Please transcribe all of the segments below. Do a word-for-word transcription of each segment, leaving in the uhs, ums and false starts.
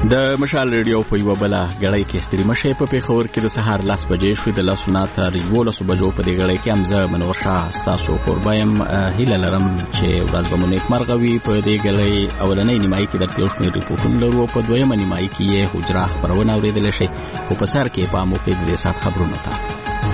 د مشال ریډیو په یو بل غړی کې ستړي مشه په پیښور کې د سهار لاس بجې شو د لاسونه تر یولس بجو په دې غړی کې امزه منور شاه تاسو قربایم هیله لرم چې ورځ به مو نیک مرغوي په دې غړی اولنۍ نیمایي کې د تیوشمیر ریپورټونه لرو په دویمه نیمایي کې حجره خبرونه اوریدل شي او په سر کې په مو کې د سات خبرونه تا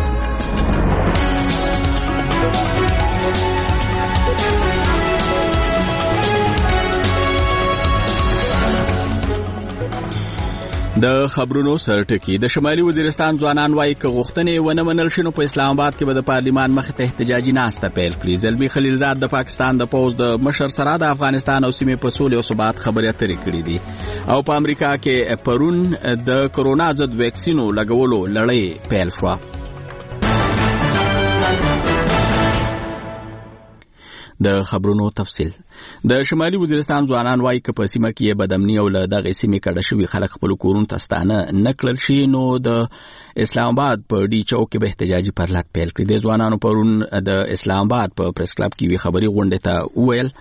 د خبرونو سرټکی د شمالي وزیرستان ځوانان وايي چې غوښتنې ونه منل شنو په اسلام آباد کې به د پارلیمان مخ ته احتجاجي ناسته پیل کړي. زلمی خلیلزاد د پاکستان د پوز د مشر سره د افغانستان او سیمې په سولې او ثبات خبرې اترې کړې دي او په امریکا کې پرون د کرونا ضد ویکسینو لګولو لړۍ پیل شو. د خبرونو تفصیل د شمالي وزیرستان ځوانان وايي چې په سیمه کې بدامني او له دغه سیمې کډه شوی خلک خپل کورونو ته ستانه نکړل شي نو د اسلام آباد په ډي چوک کې به احتجاجي پرلط پیل کړي. د ځوانانو پرون د اسلام آباد په پریس کلب کې وی خبري غونډه ته وویل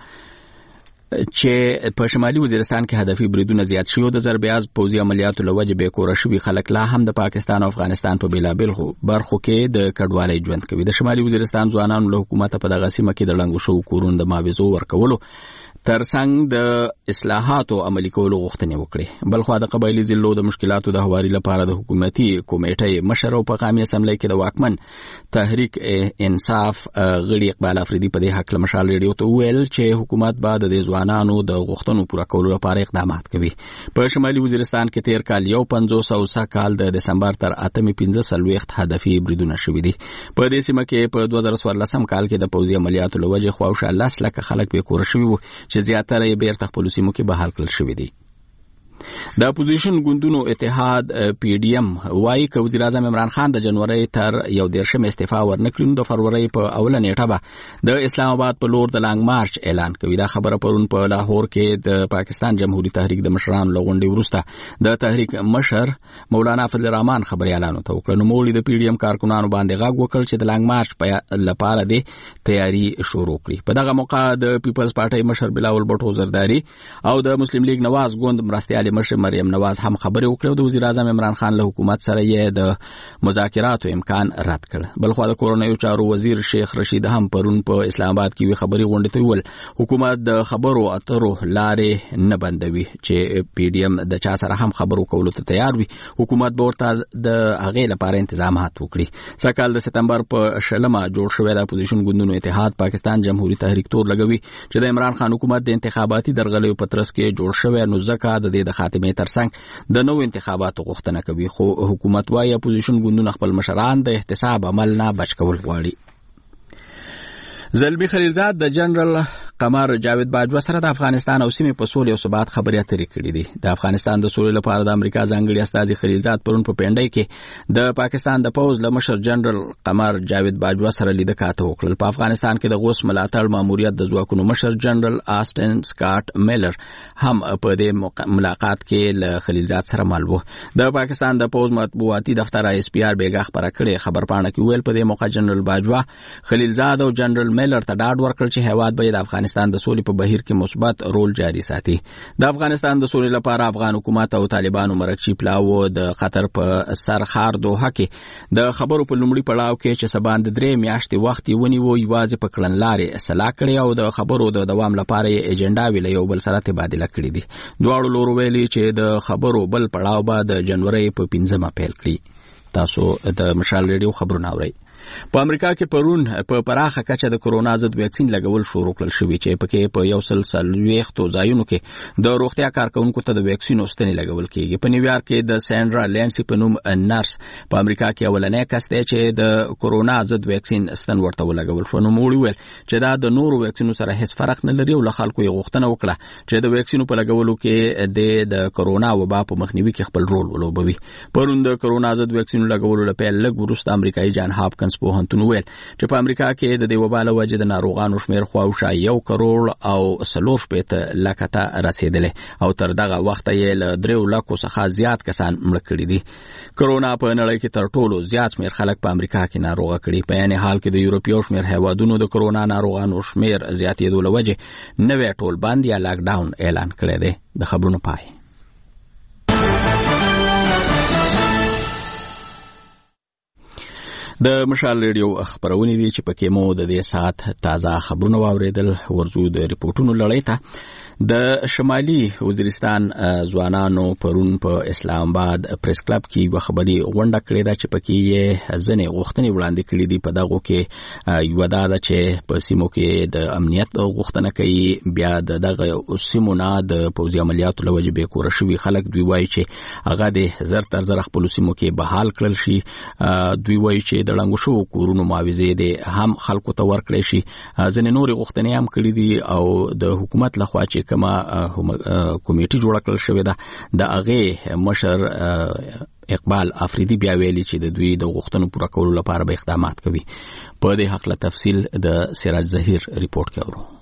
چې په شمالي وزیرستان کې هدفي بریدونه زیات شوي د ضربیاز پوځي عملیاتو له وجې به کور شوي خلک لا هم د پاکستان او افغانستان په بیلابل برخو کې د کډوالۍ ژوند کوي. د شمالي وزیرستان ځوانانو له حکومت په دغه سیمه کې د لنګو شو کورونو د معاوضو ورکولو ترڅنګ د اصلاحاتو عملي کولو غوښتنې وکړي. بلخو د قبایلی ضلعو د مشکلاتو د هواري لپاره د حکومتي کمیټې مشر او په قومي اسمبلی کې د واکمن تحریک انصاف غړي اقبال افریدي په دې حق له مشال ریډیو ته ویل چې حکومت بعد د ځوانانو د غوښتنو پوره کولو لپاره اقدامات کوي. په شمالي وزیرستان کې تیر کال یو پنځوس او سه کال د دسمبر تر اتمې پنځه سلويخت هدفي بریدونه شوي دي. په دې سیمه کې په دوه زره څوارلسم کال کې د پوځي عملیاتو له وجې خواوشا لس لکه خلک به کور شوي وو چې زیاتره یې بیرته خپل سیمو کې بحال کړل شوی دی. د اپوزیشن ګوندونو اتحاد پی ډی ایم وايي چې وزیر اعظم عمران خان د جنوري تر یو دیرشم استعفا ورنکړي نو د فروری په اوله نیټه به د اسلام آباد په لور د لانګ مارچ اعلان کوي. دا خبره پرون په لاهور کې د پاکستان جمهوریت تحریک د مشرانو لغونډې وروسته د تحریک مشر مولانا فضل الرحمن خبري اعلان وکړ. نو مولوی د پی ډی ایم کارکونانو باندې غاګ وکړ چې د لانګ مارچ په لپاره د تیاری شروع کړي. په دغه موقع د پیپلز پارټي مشر بلاول بټو زرداری او د مسلم لیگ نواز ګوند مرستيال مشر مریم نواز هم خبرې وکړې. د وزیر اعظم عمران خان له حکومت سره یې د مذاکراتو امکان رد کړ. بلخو د کورونایي چارو وزیر شیخ رشید هم پرون په اسلام آباد کې وی خبري غونډه ته ویل حکومت د خبرو اترو لارې نه بندوي چې پی ډی ایم د چا سره هم خبرو کولو ته تیار وي. حکومت به ورته د هغه لپاره تنظیمات وکړي. سکهال د سپتمبر په شلمه جوړ شوی د اپوزیشن ګوندونو اتحاد پاکستان جمهوریت تحریک تور لګوي چې د عمران خان حکومت د انتخاباتي درغلیو په ترڅ کې جوړ شوی نو ځکه د دې د خاتمه ترڅنګ د نو انتخاباتو غوښتنه کوي. خو حکومت وايي اپوزیشن ګوندونه خپل مشران د احتساب عمل نه بچ کول غواړي. زلمی خلیلزاد د جنرال قمر جاوید باجوا سره د افغانستان او سیمې په سولې او ثبات خبرې اترې کړې دي. د افغانستان د سولې لپاره د امریکا ځانګړي استازي خلیلزاد پرون په پنډای کې د پاکستان د پوز له مشر جنرال قمر جاوید باجوا سره لیدل کاته وکړل. په افغانستان کې د غوث ملاتړ ماموریت د ځواکونو مشر جنرال آسټن سکاټ میلر هم په دې ملاقات کې له خلیلزاد سره مل وو. د پاکستان د پوز مطبوعاتي دفتر اس پی آر بیګه خبره کړې. خبرپاڼه کې ویل په دې موقع جنرال باجوا خلیلزاد او جنرال میلر ته ډاډ ورکړ چې هیواد به د افغانستان د سولې په بهیر کې مثبت رول جاری ساتي. د افغانستان د سولې لپاره افغان حکومت او طالبانو مرکزي پلاو د قطر په سرخار دوحه کې د خبرو په لومړي پړاو کې چې سباند درې میاشتې وخت ونیو یوازې په کړنلارې اصلاح کړي او د خبرو د دوام لپاره ایجنډا ویل یو بل سره تبادله کړي دي. دواړو لورو ویلي چې د خبرو بل پړاو به د جنوري په پنځمه پیل کړي. تاسو د مشال ریډیو خبرونه اورئ. په امریکا کې پرون په پراخه کچه د کرونا ضد ویکسین لګول شروع کړل شوی چې پکې په یو سل سلويختو ځایونو کې د روغتیا کارکونکو ته د ویکسین واستنې لګول کیږي. په نیویارک کې د ساندرا لینسی په نوم نرس په امریکا کې اولنې کس دی چې د کرونا ضد ویکسین استن ورته ولګول شو. نو موږ ویل چې دا د نورو ویکسینو سره هیڅ فرق نه لري او له خلکو یې غوښتنه وکړه چې د ویکسینو په لګولو کې د کرونا وبا په مخنیوي کې خپل رول ولوبوي. پرون د کرونا ضد ویکسینو لګولو لپاره لږ وروسته امریکایي جان هاپکنز پوهنتون ویل چې په امریکا کې د دې وبا له وجې د ناروغانو شمیر خواوشا یو کروڑ او څلور شپېته لکه ته رسیدلې او تر دغه وخت یې له درې لکو څخه زیات کسان مړه کړي دي. کرونا په نړۍ کې تر ټولو زیات شمیر خلک په امریکا کې ناروغه کړي. په یعنی حال کې د یورپي او شمیر هیوادونو د کرونا ناروغانو شمیر زیاتېدو له وجې نوې ټول بند یا لاک ډاون اعلان کړی دی. د خبرونو پای د مشال ریډیو خبرونه دي چې پکې مو د دې سات تازه خبرونه واوریدل. ورزو د ریپورتونو لړۍ ته د شمالي وزیرستان ځوانانو پرون په اسلام آباد پریس کلب کې یو خبري غونډه کړې ده چې پکې یې ځنې غوښتنې وړاندې کړې دي. په دغه کې یو دا ده چې په سیمو کې د امنیت غوښتنه کوي. بیا دغه سیمو نه د پوځي عملیاتو له وجې بې کوره شوي خلک دوی وایي چې هغه د زر تر زر خپل سیمو کې بحال کړل شي. دوی وایي چې د ړنګو شوو کورونو معاوضې دې هم خلکو ته ورکړی شي. ځینې نورې غوښتنې هم کړې دي او د حکومت لخوا چې کومه کمیټي جوړه کړل شوې ده د هغې مشر اقبال افریدي بیا ویلي چې د دوی د غوښتنو پوره کولو لپاره به اقدامات کوي. په دې هکله تفصیل د سراج ظهیر ریپورت کې اورو.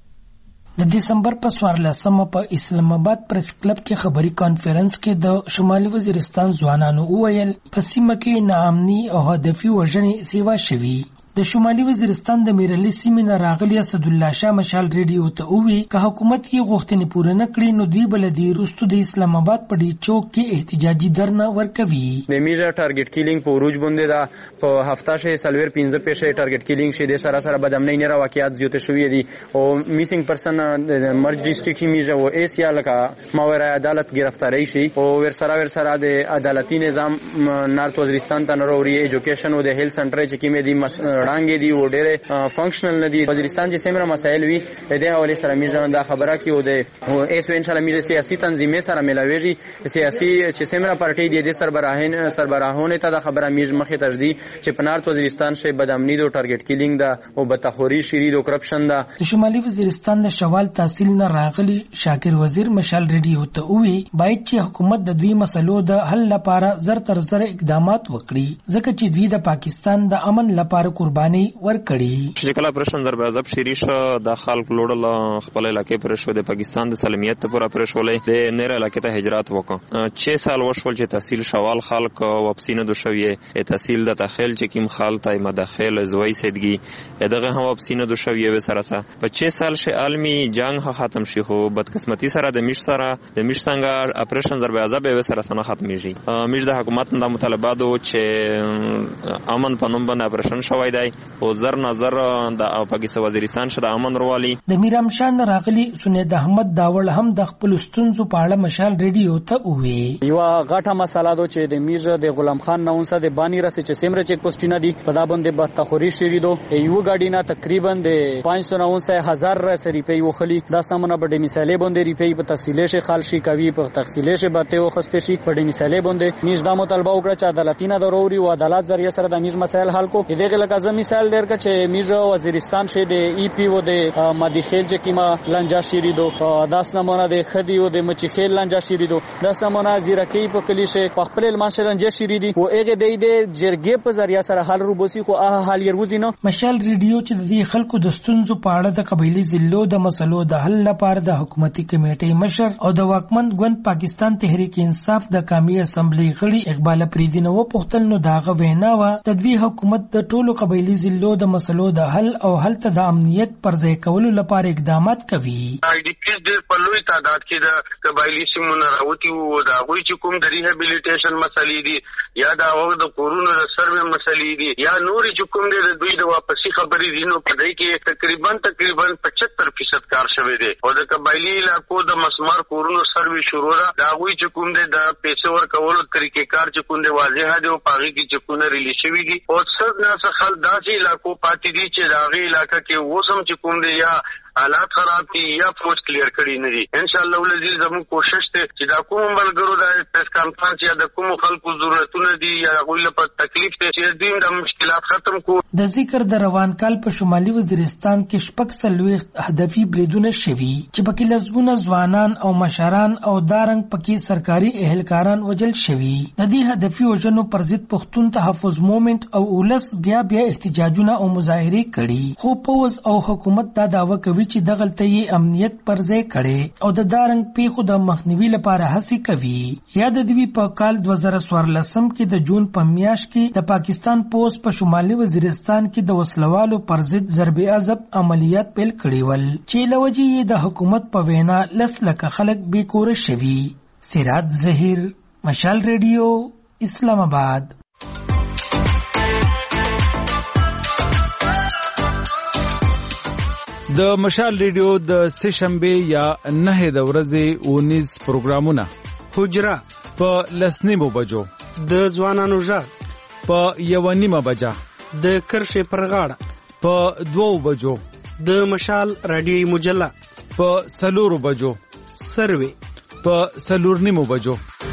د دسمبر په څوارلسمه په اسلام آباد پریس کلب کې خبري کانفرنس کې د شمالي وزیرستان ځوانانو وویل په سیمه کې ناامني او هدفي وژنې سیوا شوي. د شمالي وزیرستان د میرلی سیمې نه راغلي اسد الله شاه مشال ریډیو ته ووی که حکومت کې غوښتنې پوره نه کړي نو دوی بل دی وروسته د اسلام آباد په ډي چوک کې احتجاجي درنه ورکوي. د میجر ټارګټ کیلینګ په عروج باندې دا په هفته شې سلویر پنځه پېښې ټارګټ کیلینګ شه د سره سره بدامنۍ نه واقعیات زیات شوې دي او میسینګ پرسن د مرج ډیسټریکټ میجر او ایسیا لکه ماورا عدالت گرفتاری شي او ور سره ور سره د عدالتي نظام نارت وزیرستان ته نوروري ایجوکیشن او د هیلث سنټر چې کې مې دي ړانګې دي او ډېر فنکشنل نه دي. وزیرستان چې سیمه مسایل وي د دې حواله سره میږي دا خبره کې او د ایسو ان شاء الله میږي سیاسي تنظیمې سره ملاويږي. سیاسي چې سیمه پارټي دي د سربراهین سربراهونه ته دا خبره میږي مخې تجدي چې په نارت وزیرستان شه بدامنی دو ټارګټ کیلینګ دا او بدتخوري شرید او کرپشن دا. شمالي وزیرستان د شوال تحصیل نه راغلي شاکر وزیر مشال ریډیو ته وی باید چې حکومت د دوی مسلو د حل لپاره زر تر زر اقدامات وکړي ځکه چې دوی د پاکستان د امن لپاره قرباني ورکړي. چې کله پرشن در به ازب شریش د خلک لوړل خپل علاقې پر شو د پاکستان د سالمیت ته پورا پر شولې د نیر علاقې ته هجرت وکړه. شش سال وشول چې تحصیل شوال خلک واپسی نه دوشوي تحصیل د تخیل چې کیم خال تای مداخل زوی سیدګي دغه هم واپسی نه دوشوي و سره سره په شش سال شه عالمي جنگ ختم شي خو بدقسمتي سره د میش سره د میش څنګه اپریشن در به ازب و سره سره ختميږي. میش د حکومت د مطالبات چې امن پنوم باندې اپریشن شوی دی او زر نظر د پاکستان وزیرستان شته امن روالي. د میرام شان راغلي سنید احمد داول هم د خپل ستونزو په اړه مشال ریډیو ته ووی. یو غټه مسله ده چې د میرزا د غلام خان نونسه د بانی رسې چې سیمره چیک پوسټ نه دي په دا باندې به تخوري شری دو یو ګاډی نه تقریبا د پنځه سوه نونسه هزار روپۍ وخلی دا سمونه په مثالې باندې روپۍ په تفصیلي شي خالشي کوي په تفصیلي شي به ته خسته شي په مثالې باندې میز د مطالبه وکړه چې عدالتي نه ضروري او عدالت ذریعہ سره د میز مسائل حل کو دغه لکه ځم مثال ډیر ک چې میرزا وزیرستان شه د ای پی او د مدیخیل چې کیما لنجا شری دو داس نمونه د خدی او د مچخیل لنجا شری دو داس نمونه زیرکی په کلی شه په خپل المانشه لنجا شری دي او هغه د دې جرګې په ذریعہ سره حل روبوسی خو هغه حل يروزي نه. مشال ریډیو چې د دې خلکو د ستونزو په اړه د قبایلی ضلعو د مسلو د حل لپاره د حکومتي کمیټې مشر او د واکمن ګوند پاکستان تحریک انصاف د قومي اسمبلی غړي اقبال افریدي نو پختل نو داغه وینا و تدوی حکومت د ټولو قبایلی ضلعو د مسلو د حل او حل ته د امنیت پر ځای کولو لپاره اقدامات کوي. آی ډی پیز د پلوي تعداد کې د قبایلی سیمونو راوتی وو دا غوي چې کوم د ریهابیلیټیشن مسلې دي یا دا او د کورونو د سروې مسلې دي یا نوري چې کوم د دوی د واپسی خبرې دي نو په دې کې تقریبا تقریبا پچهتر فیصد کار شوی دی او د قبایلی علاقو د مسمار کورونو سروې شروع ده دا غوي چې کوم د پیسې ورکولو طریقې کار چې کوم د واضح دی او پاغي کې چې کوم ریلی شوی دي او څه نه څه خل داسې علاقو پاتې دي چې داغه علاقہ کې وسم چې کوم دی یا حالات خراب دي یا پوسټ کلیر کړي نه دي. ان شاء الله ولزي زموږ کوشش ته چې دا کوم بلګرو د پریس کانفرنس یا د کوم خلکو ضرورتونه دي یا غوړي لپاره تکلیف ته چې دین د مشکلات ختم کو. د ذکر د روان کال په شمالي وزیرستان کې شپږ سلويخت هدفي بریدونه شوي چې پکې لزګونه ځوانان او مشران او دارنګ پکې سرکاري اهلکاران وجل شوي. د دې هدفي وژنو پر ضد پښتون تحفظ موومنت او ولس بیا بیا احتجاجونه او مظاهره کړي خو پوز او حکومت دا داوا کوي چې دغلته یې امنیت پر ځای کړي او د دارنګ پیښو د مخنیوي لپاره هڅې کوي. یا د دوی په کال دوه زره څوارلسم کې د جون په میاشت کې د پاکستان پوس په شمالي وزیرستان کې د وسلوالو پر ضد ضرب عذاب عملیات پیل کړي ول چې لوجه یې د حکومت په وینا لس لکه خلک بې کوره شوي. سراج ظهیر، مشال ریډیو، اسلام آباد. د مشال ریډیو د سه شنبه یا نه د ورځې اونیز پروګرامونه حجره په لسنیمو بجو، د ځوانانو ژغ په یو نیمه بجه، د کرښې پر غاړه په دوو بجو، د مشال رادیوي مجله په سلورو بجو، سروي په سلور نیمو بجو.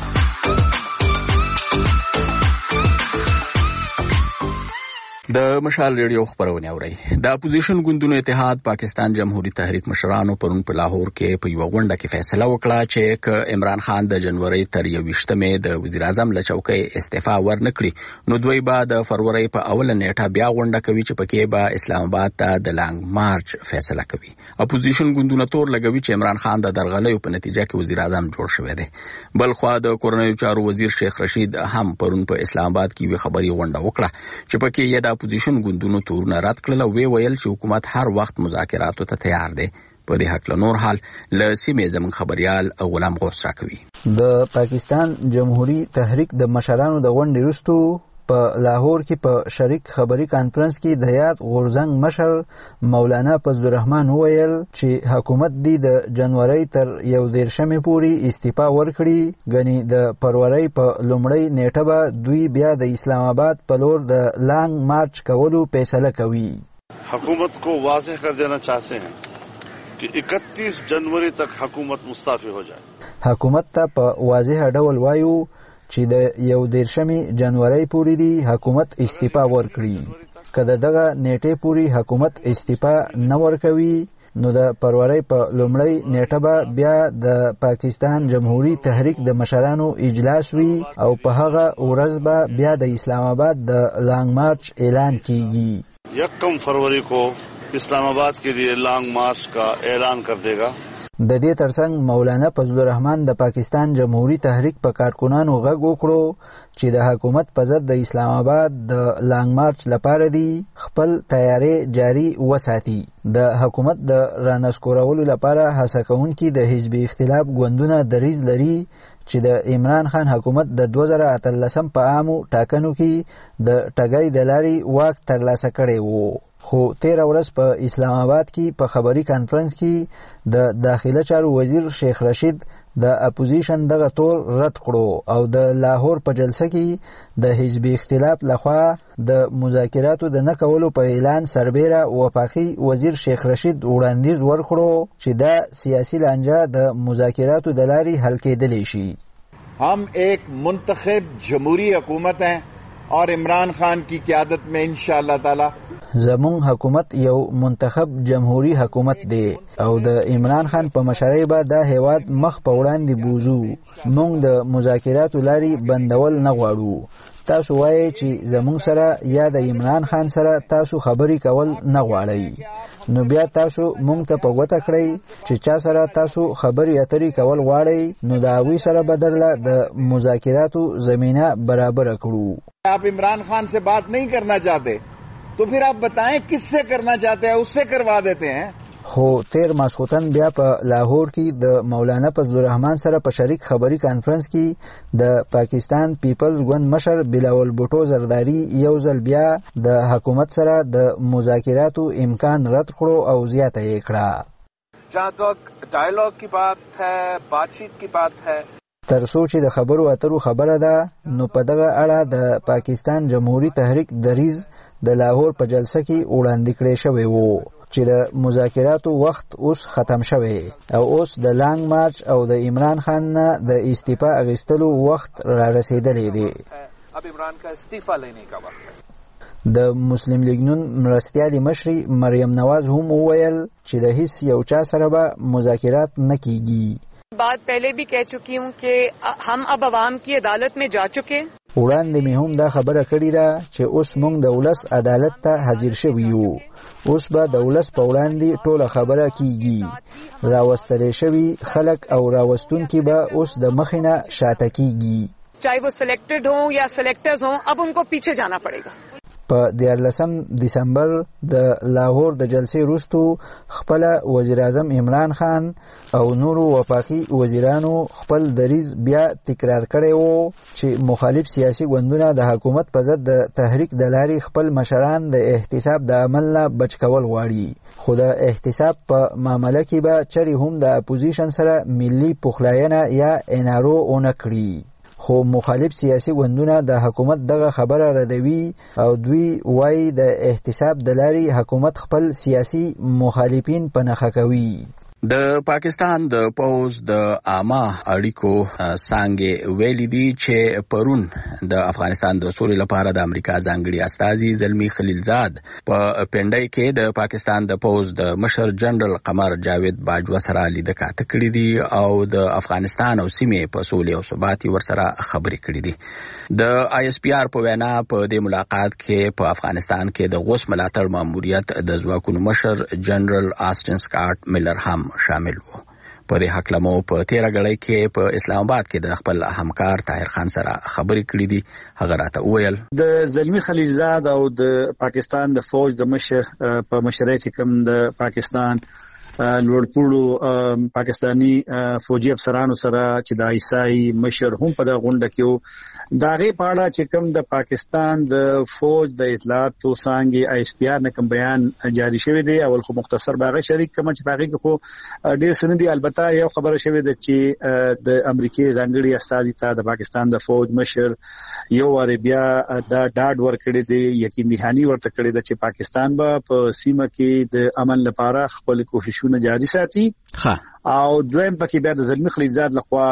د مشال ریډیو خبرونه اوري. د اپوزیشن ګوندونو اتحاد پاکستان جمهوریت تحریک مشرانو پرون په لاهور کې په یو غونډه کې فیصله وکړه چې ک عمران خان د جنوري تر یوویشتمې د وزیر اعظم له چوکۍ استعفا ورنکړي نو دوی به د فروری په اوله نیټه بیا غونډه کوي چې پکې به اسلام آباد ته د لانګ مارچ فیصله کوي. اپوزیشن ګوندونه تور لګوي چې عمران خان د درغلیو په نتیجه کې وزیر اعظم جوړ شوی دی. بل خو د کورنیو چارو وزیر شیخ رشید هم پرون په اسلام آباد کې وی خبري غونډه وکړه چې پکې یې د اپوزیشن ګوندونو تورونه رد کړل او وی ویل چې حکومت هر وخت مذاکراتو ته تیار دی. په دې حق له نور حال له سیمې زمون خبريال غلام غوث راکوي. د پاکستان جمهوریت تحریک د مشرانو د غونډې وروسته په لاهور کې په شریک خبري کانفرنس کې د یاد غورزنګ مشر مولانا فضل الرحمن ویل چې حکومت دی د جنوري تر یو دیرشمې پورې استعفا ورکړي، غني د فروری په لومړۍ نیټه به دوی بیا د اسلام آباد په لور د لانګ مارچ کولو فیصله کوي. حکومت کو واضح کر دینا چاہتے ہیں کہ اکتیس جنوری تک حکومت مستعفی ہو جائے. حکومت ته په واضح ډول وایو چې د یو دیرشمې جنوري پورې دی حکومت استعفا ورکړي. کله دغه نیټه پورې حکومت استعفا نه ورکوي نو د فروری په لومړۍ نیټه به بیا د پاکستان جمهوریت تحریک د مشرانو اجلاس وي او په هغه ورځ به بیا د اسلام آباد د لانګ مارچ اعلان کیږي. یکم فروری کو اسلام آباد کے لیے لانگ مارچ کا اعلان کر دے گا. د دې ترڅنګ مولانا فضل الرحمن د پاکستان جمهوریت تحریک په کارکونانو غږ وکړو چې د حکومت په ضد د اسلام آباد د لانګ مارچ لپاره دی خپل تیاری جاری وساتي. د حکومت د رانسکورولو لپاره هڅه کوونکي د حزب اختلاف ګوندونه دریځ لري چې د عمران خان حکومت د دوه زره اتلسم په عامو ټاکنو کې د ټګۍ د لارې واک ترلاسه کړی وو. خو تیر ورځ په اسلام آباد کې په خبري کانفرنس کې د داخله چارو وزیر شیخ رشید د اپوزیشن دغه تور رد کړو او د لاهور په جلسه کې د حزب اختلاف لخوا د مذاکراتو د نه کولو په اعلان سربیره وفاقي وزیر شیخ رشید وړاندیز ورکړو چې دا سیاسي لانجه د مذاکراتو د لارې حل کېدلی شي. हम एक मुंतखब जमहूरी हुकूमत हैं और इमरान खान की क़यादत में इंशाअल्लाह ताला زمون حکومت یو منتخب جمهوری حکومت دی او د عمران خان په مشرۍ به دا هیواد مخ په وړاندې بوزو. مونږ د مذاکراتو لاري بندول نه غواړو. تاسو وایي چې زمون سره یا د عمران خان سره تاسو خبري کول نه غواړئ نو بیا تاسو مونږ ته په وته کړئ چې چا سره تاسو خبري اترې کول غواړئ نو دا وی سره بدله د مذاکراتو زمينه برابر کړو. आप इमरान खान से बात नहीं करना चाहते तो फिर आप बताएं किससे करना चाहते हैं, उससे करवा देते हैं. خو تیر ماسخوتن بیا په لاهور کې د مولانا فضل الرحمن سره په شریک خبري کانفرنس کې د پاکستان پیپلز ګوند مشر بلاول بوټو زرداری یو ځل بیا د حکومت سره د مذاکراتو امکان رد کړو او زیاته یې کړه. جہاں تک ډایالوګ کی بات ہے، بات چیت کی بات ہے، تر څو چې د خبرو اترو خبره ده نو په دغه اړه د پاکستان جمهوریت تحریک دریځ د لاهور په جلسه کې وړاندې کړی شوی وو چې د مذاکراتو وخت اوس ختم شوی او اوس د لانګ مارچ او د عمران خان نه د استعفا اغستلو وخت را رسیدلی دی. اب عمران کا استعفا لینے کا وقت ہے. د مسلم لیگ نون مرستیالي مشري مریم نواز هم وویل چې د هیڅ یو چا سره به مذاکرات نه کیږي. बात पहले भी कह चुकी हूँ कि हम अब अवाम की अदालत में जा चुके. وړاندې مې هم دا خبره کړې ده چې اوس موږ د ولس عدالت ته حاضر شوي یو. اوس به د ولس په وړاندې ټوله خبره کیږي. راوستل شوي خلک او راوستونکي به اوس د مخې نه شاته کیږي. चाहे वो सिलेक्टेड हो या सिलेक्टर्स हो, अब उनको पीछे जाना पड़ेगा. په دیارلسم دسمبر د لاهور د جلسې وروسته خپل وزیر اعظم عمران خان او نورو وفاقي وزیرانو خپل دریځ بیا تکرار کړی وو چې مخالف سیاسي ګوندونه د حکومت په ضد د تحریک د لارې خپل مشران د احتساب د عمل نه بچ کول غواړي، خو د احتساب په معامله کې به چرې هم د اپوزیشن سره ملي پخلاینه یا انارو اونه کړي. خو مخالف سیاسي ګوندونه د حکومت دغه خبره ردوي او دوی وایي د احتساب د لارې حکومت خپل سیاسي مخالفین په نښه کوي. د پاکستان د پوز د عامه اړیکو څانګې ویلي دي چې پرون د افغانستان د سولې لپاره د امریکا ځانګړي استازي زلمی خلیلزاد په پنډای کې د پاکستان د پوز د مشر جنرال قمر جاوید باجوا سره لیدنه کړې دي او د افغانستان او سیمې په سولې او ثبات ورسره خبرې کړې دي. د آی اس پی آر په وینا په دې ملاقات کې په افغانستان کې د غوث ملاتړ ماموریت د ځواکونو مشر جنرال آسټن سکاټ میلر هم شامل وو. په دې حق لمو په تیره غړۍ کې په اسلام آباد کې د خپل همکار طاهر خان سره خبرې کړې دي. هغه راته وویل د زلمی خلیلزاد او د پاکستان د فوج د مشر په مشرۍ چې کوم د پاکستان لوړپوړو پاکستانی فوجي افسرانو سره چې د عیسائی مشر هم په د غونډه کې داغه پاړه چې کوم د پاکستان د فوج د اطلاعاتو څنګه آی اس پی آر نه کوم بیان جاری شوی دی. اول خو مختصر باغه شریک کوم چې باغه کې خو ډیر سندي البته یو خبره شوی دی چې د امریکای ځانګړي استازي ته د پاکستان د فوج مشر یو واره بیا د ډاډ ورکړي دی، یقین دهانی ورته کړی دی چې پاکستان به په سیمه کې د امن لپاره خپل کوشش نه جاری ساتي. او دویم پکې بیا د زلمی خلیلزاد لخوا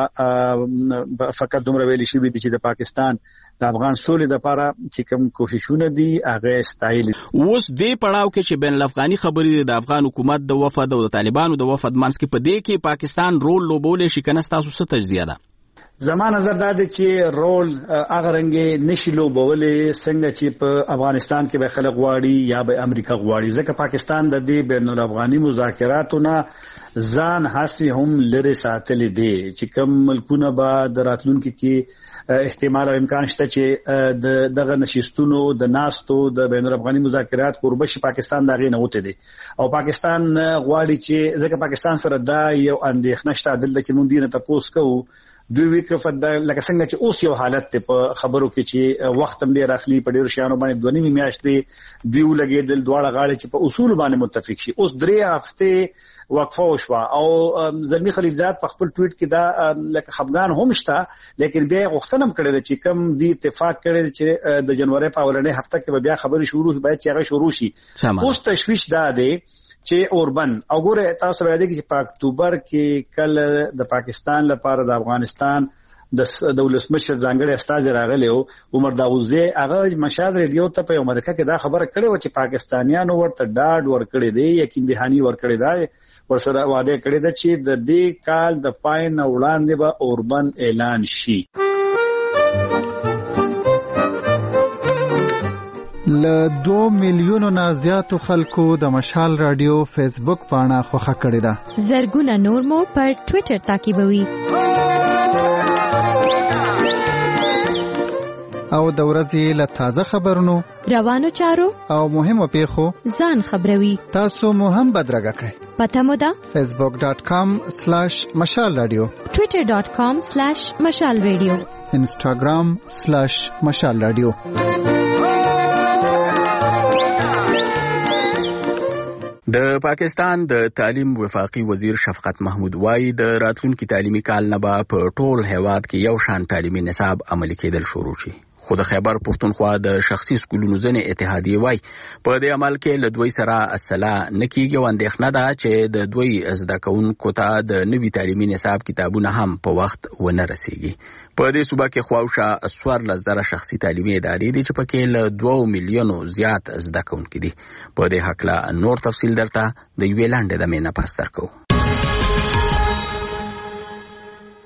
فقط دومره ویلي شوی دی چې د پاکستان د افغان سولې لپاره چې کوم کوششونه دي هغه ستایل. اوس دې پړاو کې چې بین الافغاني خبرې د افغان حکومت د وفد او د طالبانو د وفد منځ کې په دې کې پاکستان رول لوبولې شي کنه تاسو څه تجزیه ده؟ زما نظر دا دی چې رول هغه رنګ نشي لوبولې څنګه چې په افغانستان کې به خلک غواړي یا به امریکا غواړي، ځکه پاکستان د دې بین الافغاني مذاکراتو نه ځان هسي هم لري ساتلې دي چې کوم ملکونه به د راتلونکو کې احتمال او امکان شته چې د دغه نشستونو د ناستو د بین الافغاني مذاکرات قربش پاکستان دغه نه وته دي او پاکستان غواړي چې ځکه پاکستان سره دا یو اندېښنه شته دلته چې مونږ دینه تاسو کوو دوی وکفد لکه څنګه چې اوس یو حالت ته په خبرو کې چې وخت هم ډیر اخلي په ډیر شیانو باندې دونی میاشتې دوی ولګېدل دواړه غاړي چې په اصول باندې متفق شي. اوس درې هفته وقفه وشوه او زلمی خلیلزاد په خپل ټویټ کې دا لکه خفګان هم شته، لیکن بیا غوښتنه هم کړې ده چې کوم دی اتفاق کړي چې د جنوري په اولنۍ هفته کې بیا خبرې شروع باید چې هغه شروع شي. اوس تشویش دا دی چې اوربن او ګوره تاسو باید چې په اکتوبر کې کله د پاکستان لپاره د افغانستان د ولسمشر ځانګړي استاد راغلی او عمر داوودزی هغه مشهد ریډیو ته په امریکا کې دا خبره کړې و چې پاکستانیانو ورته ډاډ ورکړی دی، یقین دهانی ورکړی دی، ورسره وعده کړی دی چې د دې کال د پاین وړاندې به اوربن اعلان شي. له دو میلیونو نه زیاتو خلکو د مشال رادیو فیسبوک پاڼه خوښه کړې ده. زرګونه نور مو پر ټوئیټر تعقیبوي او د ورځې له تازه خبرونو، روانو چارو او مهمو پیښو ځان خبروي. تاسو مو هم بدرګه کړئ. پته مو ده فیسبوک ډاٹ کام سلیش مشال رادیو، ټوئیټر ډاٹ کام سلیش مشال رادیو، انسټاګرام سلیش مشال رادیو. د پاکستان د تعلیم وفاقي وزیر شفقت محمود وایي د راتلونکي تعلیمي کال نه به په ټول هیواد کې یو شان تعلیمي نصاب عملي کېدل شروع شي. خو د خیبر پښتونخوا د شخصي سکولونو ځنې اتحادیه وایي په دې عمل کې له دوی سره اصله نه کېږي او اندېښنه ده چې د دوی زده کوونکو ته د نوي تعلیمي نصاب کتابونه هم په وخت ونه رسیږي. په دې صوبه کې خواوشا څوارلس زره شخصي تعلیمي ادارې دي چې پکې له دوه میلیونو زیات زده کوونکي دي. په دې هکله نور تفصیل درته د یوې لاندې دمې نه پاس درکوو.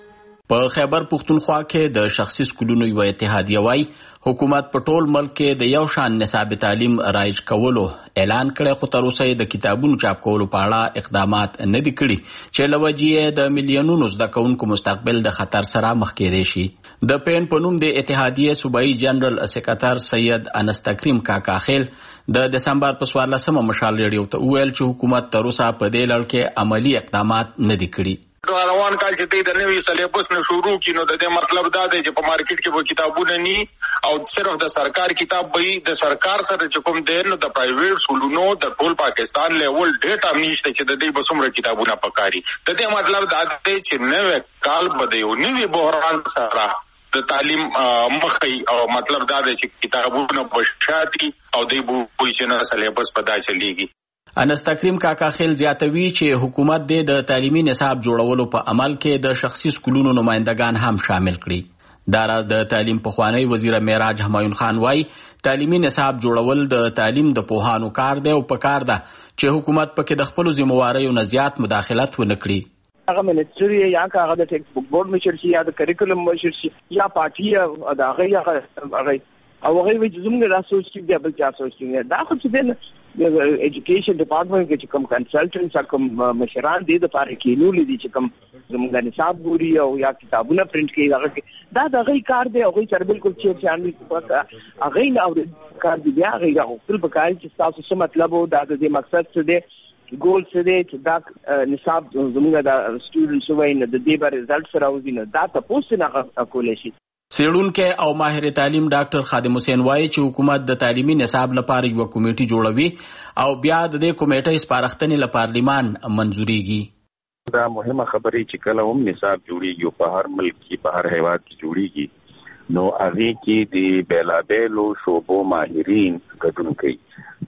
په خیبر پختونخوا کې د شخصي سکولونو یو اتحادیه وای حکومت په ټول ملک کې د یو شان نصاب تعلیم رایج کولو اعلان کړی، خو تر اوسه د کتابونو چاپ کولو په اړه اقدامات نه دي کړي چې لوجې د میلیونونو زده کوونکو مستقبل د خطر سره مخ کېدی شي. د پین په نوم د اتحادیه صوبایي جنرال سکرټر سید انس تکریم کاکا خیل د دسمبر په څوارلسمه مشال ریډیو ته وویل چې حکومت تر اوسه په دې لړ کې عملی اقدامات نه دي کړي. روان کال چې دوی د نوي سلیبس نه شروع کړي نو د دې مطلب دا دی چې په مارکیټ کې به کتابونه ني او صرف د سرکار کتاب به د سرکار سره چې کوم دی نو د پرایویټ سکولونو د ټول پاکستان لیول ډیټا نشته چې د دې بسمره کتابونه پکاري. د دې مطلب دا دی چې نوې کال به دی او نوې بحران سره د تعلیم مخې او مطلب دا دی چې کتابونه بشاتي او د بو چې نه سلیبس پدا چلیږي. انس تکریم کاکا خیل زیاتوي چې حکومت د تعلیمي نصاب جوړولو په عمل کې د شخصي سکولونو نمائندگان هم شامل کړي. دارا د تعلیم پخوانی وزیر معراج همایون خان وای تعلیمي نصاب جوړول د تعلیم د پوهانو کار دی او پکار ده چې حکومت پکې د خپل ذمہواریو نه زیات مداخلت ونه کړي. هغه منسټری یا هغه د ټیکس بک بورډ مشر شي یا د کریکولم مشر شي یا پارټي دا هغه هغه او هغه وی زموږ د سوچ کې د بل چا سوچ کې دا خو څه دی د ایجوکیشن ډپارټمنټ کې چې کوم کنسلټنټس کوم مشران دي د پاره کې نو لیدي چې کوم زموږ د نصاب ګوري او یا کتابونه پرنٹ کوي هغه دا د غي کار دی او غي سره بالکل چې چاندي پکا هغه نه او کار دی بیا هغه خپل پکای چې تاسو څه مطلب او دا د مقصد څه دی ګول څه دی چې دا نصاب زموږ د سټوډنټس وای نه د دې بار ریزلټ سره اوځي نه دا تاسو نه کولای شي. سیړونکو او ماهر تعلیم ډاکټر خادم حسین وایي چې حکومت د تعلیمي نصاب لپاره یو کمیټه جوړوي او بیا د دې کمیټې سپارښتنې لپاره پارلیمان منزوريږي. دا مهمه خبره چې کله هم نصاب جوړیږي په هر ملک کې په هر هیواد کې جوړیږي نو هغه کې د بیلابېلو شعبو ماهرین ګډون کوي،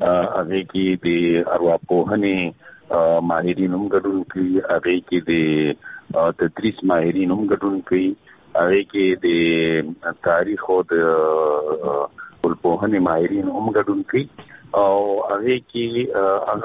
هغه کې د ارواپوهنې ماهرین هم ګډون کوي، هغه کې د تدریس ماهرین هم ګډون کوي، هغه کې د تاریخ او د ټولنپوهنې ماهرین هم ګډون کوي او هغه کې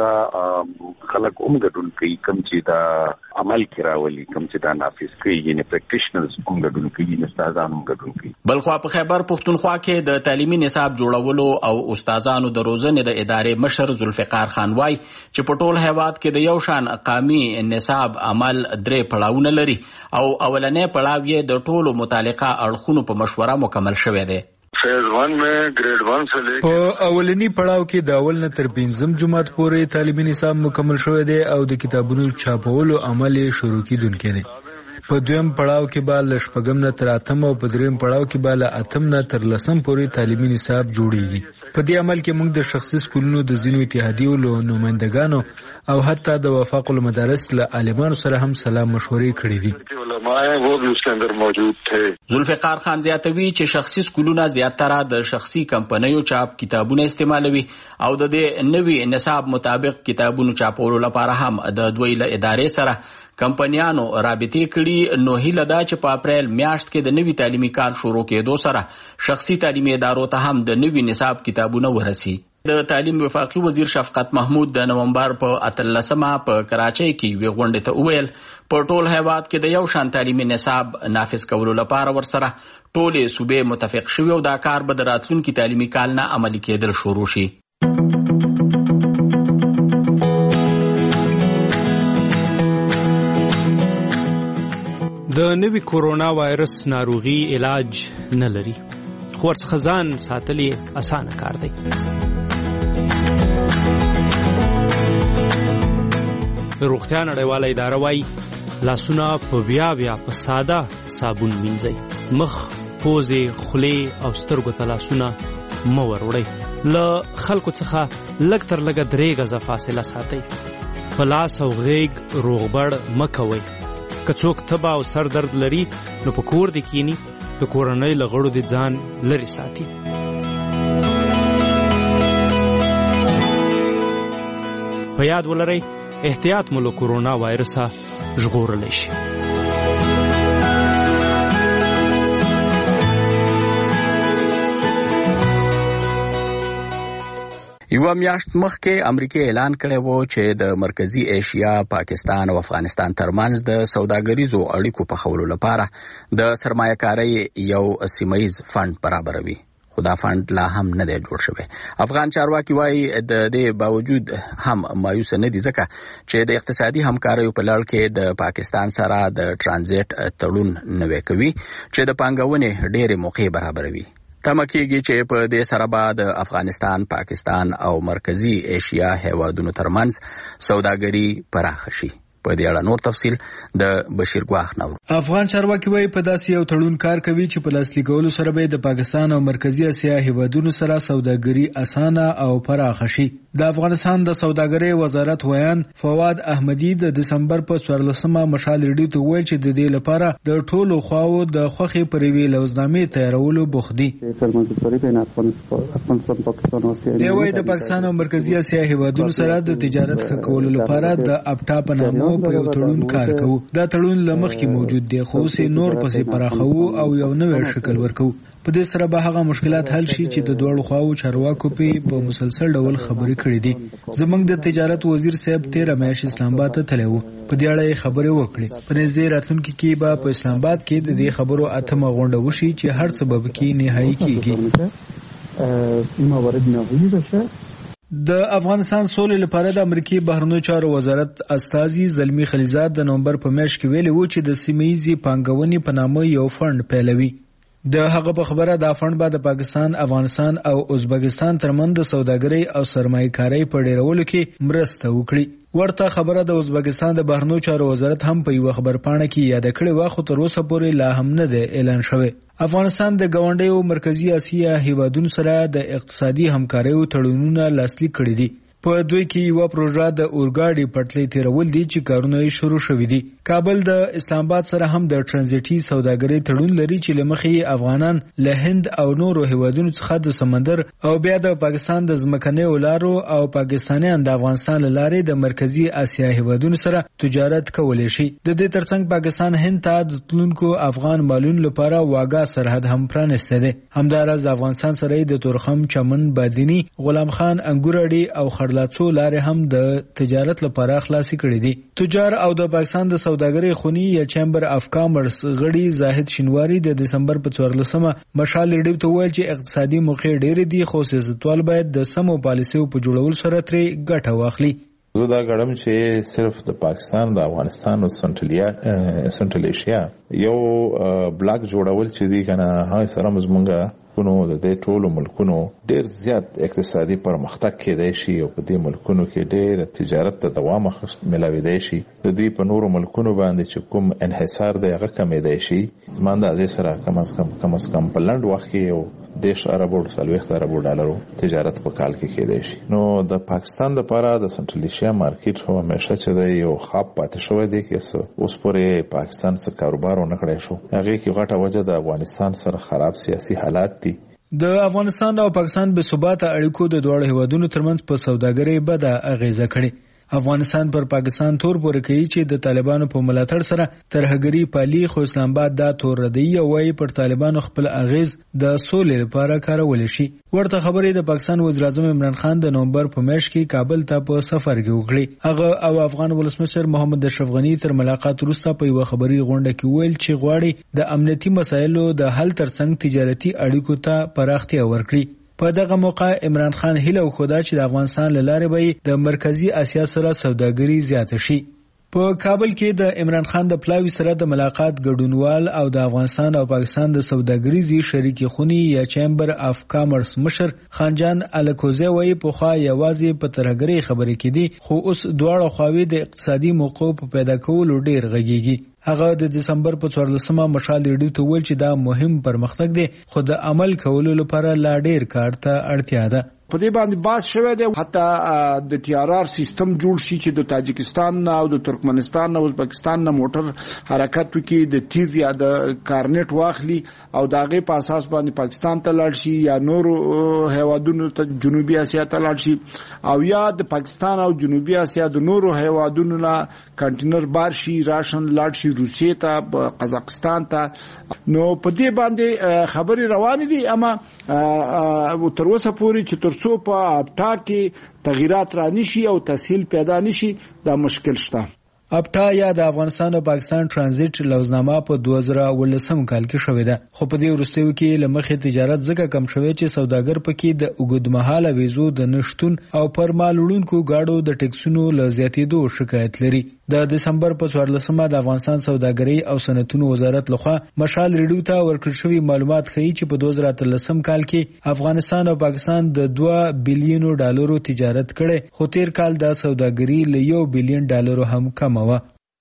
هغه خلک هم ګډون کوي کوم چې دا عمل کراولي کوم چې دا نافذ کوي یعنی پریکټیشنرز هم ګډون کوي استادان هم ګډون کوي. بلخوا په خیبر پختونخوا کې د تعلیمي نصاب جوړولو او استادانو د روزنې د ادارې مشر ذوالفقار خان وای چې په ټول هیواد کې د یو شان قامي نصاب عمل درې پړاوونه لري او اولنې پړاو یې د ټولو متعلقه اړخونو په مشوره مکمل شوی دی. فیز ون میں گریڈ ون سے لے په اولنی پړاو کې د اول نه تر پنځم جماعت پورې تعلیمي نصاب مکمل شوی دی او د کتابونو چاپولو عمل شروع کیدونکې دی. په دویم پړاو کې به له شپږم نه تر اتم او په دریم پړاو کې به له اتم نه تر لسم پورې تعلیمي نصاب جوړیږي. په دې عمل کې موږ د شخصي سکولونو د ځینو اتحادیو له نمائندګانو او حتی د وفاق المدارس له عالمانو سره هم سلام مشورې کړې دي. وہ بھی اس کے اندر موجود تھے. ذوالفقار خان زیاتوي چې شخصي سکولونه زیاتره د شخصي کمپنیو چاپ کتابونه استعمالوي او د دې نوي نصاب مطابق کتابونو چاپولو لپاره هم د دوی له ادارې سره کمپنیانو رابطې کړي. نو هیله ده چې په اپریل میاشت کې د نوي تعلیمي کال شروع کېدو سره شخصي تعلیمي ادارو ته هم د نوي نصاب کتابونه ورسي. د تعلیم وفاقي وزیر شفقت محمود د نومبر په اتلسمه په کراچۍ کې وی غونډه ته وویل په ټول هیواد کې د یو شان تعلیمي نصاب نافذ کولو لپاره ورسره ټولې صوبې متفق شوي او دا کار به د راتلونکي تعلیمي کال نه عملي کېدل شروع شي. د نوي کورونا وایرس ناروغي علاج نه لري خو ورڅخه ځان ساتل یې اسانه کار دی. د روغتیا نړیواله اداره وایي لاسونه په بیا بیا په ساده صابون مینځئ، مخ، پوزې، خولې او سترګو ته لاسونه مه وروړئ، له خلکو څخه لږ تر لږه درې غزه فاصله ساتئ، په لاس او غیږ روغبړ مه کوئ، که څوک تبه او سر درد لري نو په کور دې کینی، د کورنۍ له غړو دې ځان لرې ساتي. په یاد ولرئ احتیاط مو له کورونا وایرسه ژغورلی شي. یو یو میاشت مخکې امریکا اعلان کړی و چې د مرکزی ایشیا، پاکستان او افغانستان ترمنځ د سوداګریزو اړیکو په خولو لپاره د سرمایه‌کارۍ یو سیمایي فند برابروي. خو دا فند لا هم نه دی جوړ شوی. افغان چارواکي وایي د دې باوجود هم مایوس نه دي ځکه چې د اقتصادي همکاریو په لړ کې د پاکستان سره د ترانزیت تړون نوی کوي چې د پانګونې ډېرې موقع برابروي. تمه کېږي چې په دې سره به د افغانستان، پاکستان او مرکزی ایشیا هیوادونو ترمنځ سوداګري پراخه شي. په دې اړه نور تفصیل د بشیر ګواخ نور. افغان چارواکي وایي په داسې یو تړون کار کوي چې په لاسلیک کولو سره به د پاکستان او مرکزی اسیا هیوادونو سره سوداګري اسانه او پراخه شي. د افغانستان د سوداګرۍ وزارت ویان فواد احمدی د دسمبر په څوارلسمه مشال ریډیو ته ویل چې د دې لپاره د ټولو خواو د خوخي پروي لوزنامې تیارولو بوخدي. دی وایي د پاکستان او مرکزی اسیا هیوادونو سره د تجارت ښه کولو لپاره د اپټا په نامه په یو تړون کار کوو. دا تړون له مخکې موجود دی خو اوس نور پسې پراخوو او یو نوی شکل ورکوو. په دې سره به هغه مشکلات حل شي چې د دوړو خواو چارواکو په مسلسل ډول خبرې کړې دي. زموږ د تجارت وزیر صاحب تیره میاشت اسلام آباد ته تللی و. په دې اړه خبرې وکړې. په نږدې راتلونکي کې به په اسلام آباد کې د دې خبرو اتمه غونډه وشي چې هر څه به پکې نهایي کېږي. د افغانستان سولې لپاره د امریکای بهرنیو چارو وزارت استازي زلمی خلیزاد د نومبر په میاشت کې ویلي و چې د سیمه‌ییزې پانګونې په نامه یو فند پیلوي. د هغه په خبره دا فند به د پاکستان، افغانستان او ازبکستان ترمنځ د سوداګرۍ او سرمایه‌کارۍ په ډیرولو کې مرسته وکړي. ورته خبره د ازبکستان د بهرنیو چارو وزارت هم په یو خبرپاڼه کې یاد کړې و، خو تر اوسه پورې لا هم نه دی اعلان شوی. افغانستان د ګاونډیو مرکزی اسیا هیوادونو سره د اقتصادي همکاریو تړونونه لاسلیک کړي دي. په دوی کې یو پروژه د اورګاډي پټلۍ تیرول دي چې کارونه یې شروع شوي دي. کابل د اسلام آباد سره هم د ترانزیټي سوداګرۍ تړون لري چې له مخې افغانان له هند او نورو هیوادونو څخه د سمندر او بیا د پاکستان د ځمکنیو لارو او پاکستانیان د افغانستان له لارې د مرکزی اسیا هیوادونو سره تجارت کولی شي. د دې ترڅنګ پاکستان هند ته د تلونکو افغان مالونو لپاره واګه سرحد هم پرانسته دی. همداراز د افغانستان سره د تورخم، چمن، بادینی، غلام خان، انګورړي او خړ لاڅو لارې هم د تجارت لپاره خلاصي کړې دي. تجار او د پاکستان د سوداګرۍ خونی یا چیمبر اف کامرس غړي زاهد شینواری د دسمبر په څوارلسمه مشال ریډیو ته ویل چې اقتصادي موقع ډېرې دي خو سیاستوال باید د سمو پالیسیو په جوړولو سره ترې ګټه واخلي. زه دا غواړم چې صرف د پاکستان، د افغانستان او سنټرالیا سنټرال ایشیا یو بلاک جوړول چې دی کنه هاي سره مزمنګه کونو د دې ټولو ملکونو ډېر زیات اقتصادي پرمختګ کېدای شي او په دې ملکونو کې ډېر تجارت ته دوام ملاویدای شي. د دې په نورو ملکونو باندې چې کوم انحصار دی هغه کمیدای شي. زمونږ د دې سره کم از کم کم از کم په لنډ وخت کې یو دیش اربو څلوېښت اربو ډالرو تجارت په کال کې کېدای شي. نو د پاکستان لپاره د سنټرال ایشیا مارکیټ هو همیشه چې دی یو خاب پاتې شوی دی کې اوس پورې پاکستان سره کاروبار ونه کړی شو. هغه کې غټه وجه د افغانستان سره خراب سیاسي حالات دي. د افغانستان او پاکستان به ثبات اړیکو د دوه هیوادونو ترمنځ په سوداګرۍ بده اغیزه کړې. افغانستان پر پاکستان تور پورې کوي چې د طالبانو په ملاتړ سره ترهګری پالي، خو اسلام آباد دا تور ردی او وايي پر طالبانو خپل اغیز د سولې لپاره کارول شي. ورته خبرې د پاکستان وزیر اعظم عمران خان د نومبر په میاشت کې کابل ته په سفر کې وکړي. هغه او افغان ولسمشر محمد اشرف غنی تر ملاقات وروسته په یو خبري غونډه کې ویل چې غواړي د امنیتي مسایلو د حل ترڅنګ تجارتي اړیکو ته پراختیا ورکړي. په دغه موقع عمران خان هیله وکړه چې د افغانستان له لارې به د مرکزی اسیا سره سوداګري زیاته شي. په کابل کې د عمران خان د پلاوی سره د ملاقات ګډونوال او د افغانستان او پاکستان د سوداګریزي شریک خونی یا چیمبر اف کامرس مشر خانجان الکوزه وایي په خوا یوازې په ترهګری خبرې کې دي خو اوس دواړه خواوې د اقتصادي موقف په پیدا کولو ډیر غږیږي. هغه د دسمبر په څوارلسمه مشال ریډیو ته ویل چې دا مهم پرمختګ دی خو د عمل کولو لپاره لا ډیر کار ته اړتیا ده. په دې باندې باز شوی دی حتی د ټي آر آر سیستم جوړ شي چې د تاجکستان او د ترکمنستان او ازبکستان نه موټر حرکت وکړي، د تیز یا د کارنټ واخلي او د هغې په اساس باندې پاکستان ته لاړ شي یا نورو هیوادونو ته جنوبي اسیا ته لاړ شي او یا د پاکستان او جنوبي اسیا د نورو هیوادونو نه کنټینر بار شي راشن لاړ شي روسیې ته، قزاقستان ته. نو په دې باندې خبرې روانې دي اما تر اوسه پورې چې تر ترڅو په اپټا کې تغیرات رانشي او تسهیل پیدا نشي دا مشکل شته. اپټا یا د افغانستان او پاکستان ترانزیت لوزنامه په دوه زره ولسم کال کې شوې ده، خو په دې وروستیو کې له مخې تجارت ځکه کم شوی چې سوداګر پکې د اوږدمهاله ویزو د نشتون او پر مال وړونکو گاډو د ټیکسونو له زیاتېدو شکایت لري. د دسمبر په څوارلسمه د افغانستان سوداګرۍ او صنعتونو وزارت لخوا مشال ریډیو ته ورکړل شوي معلومات ښیي چې په دوه زره اتلسم کال کې افغانستان او پاکستان د دوه بلیونو ډالرو تجارت کړي، خو تیر کال د سوداګرۍ له یو بلیون ډالرو هم کم و.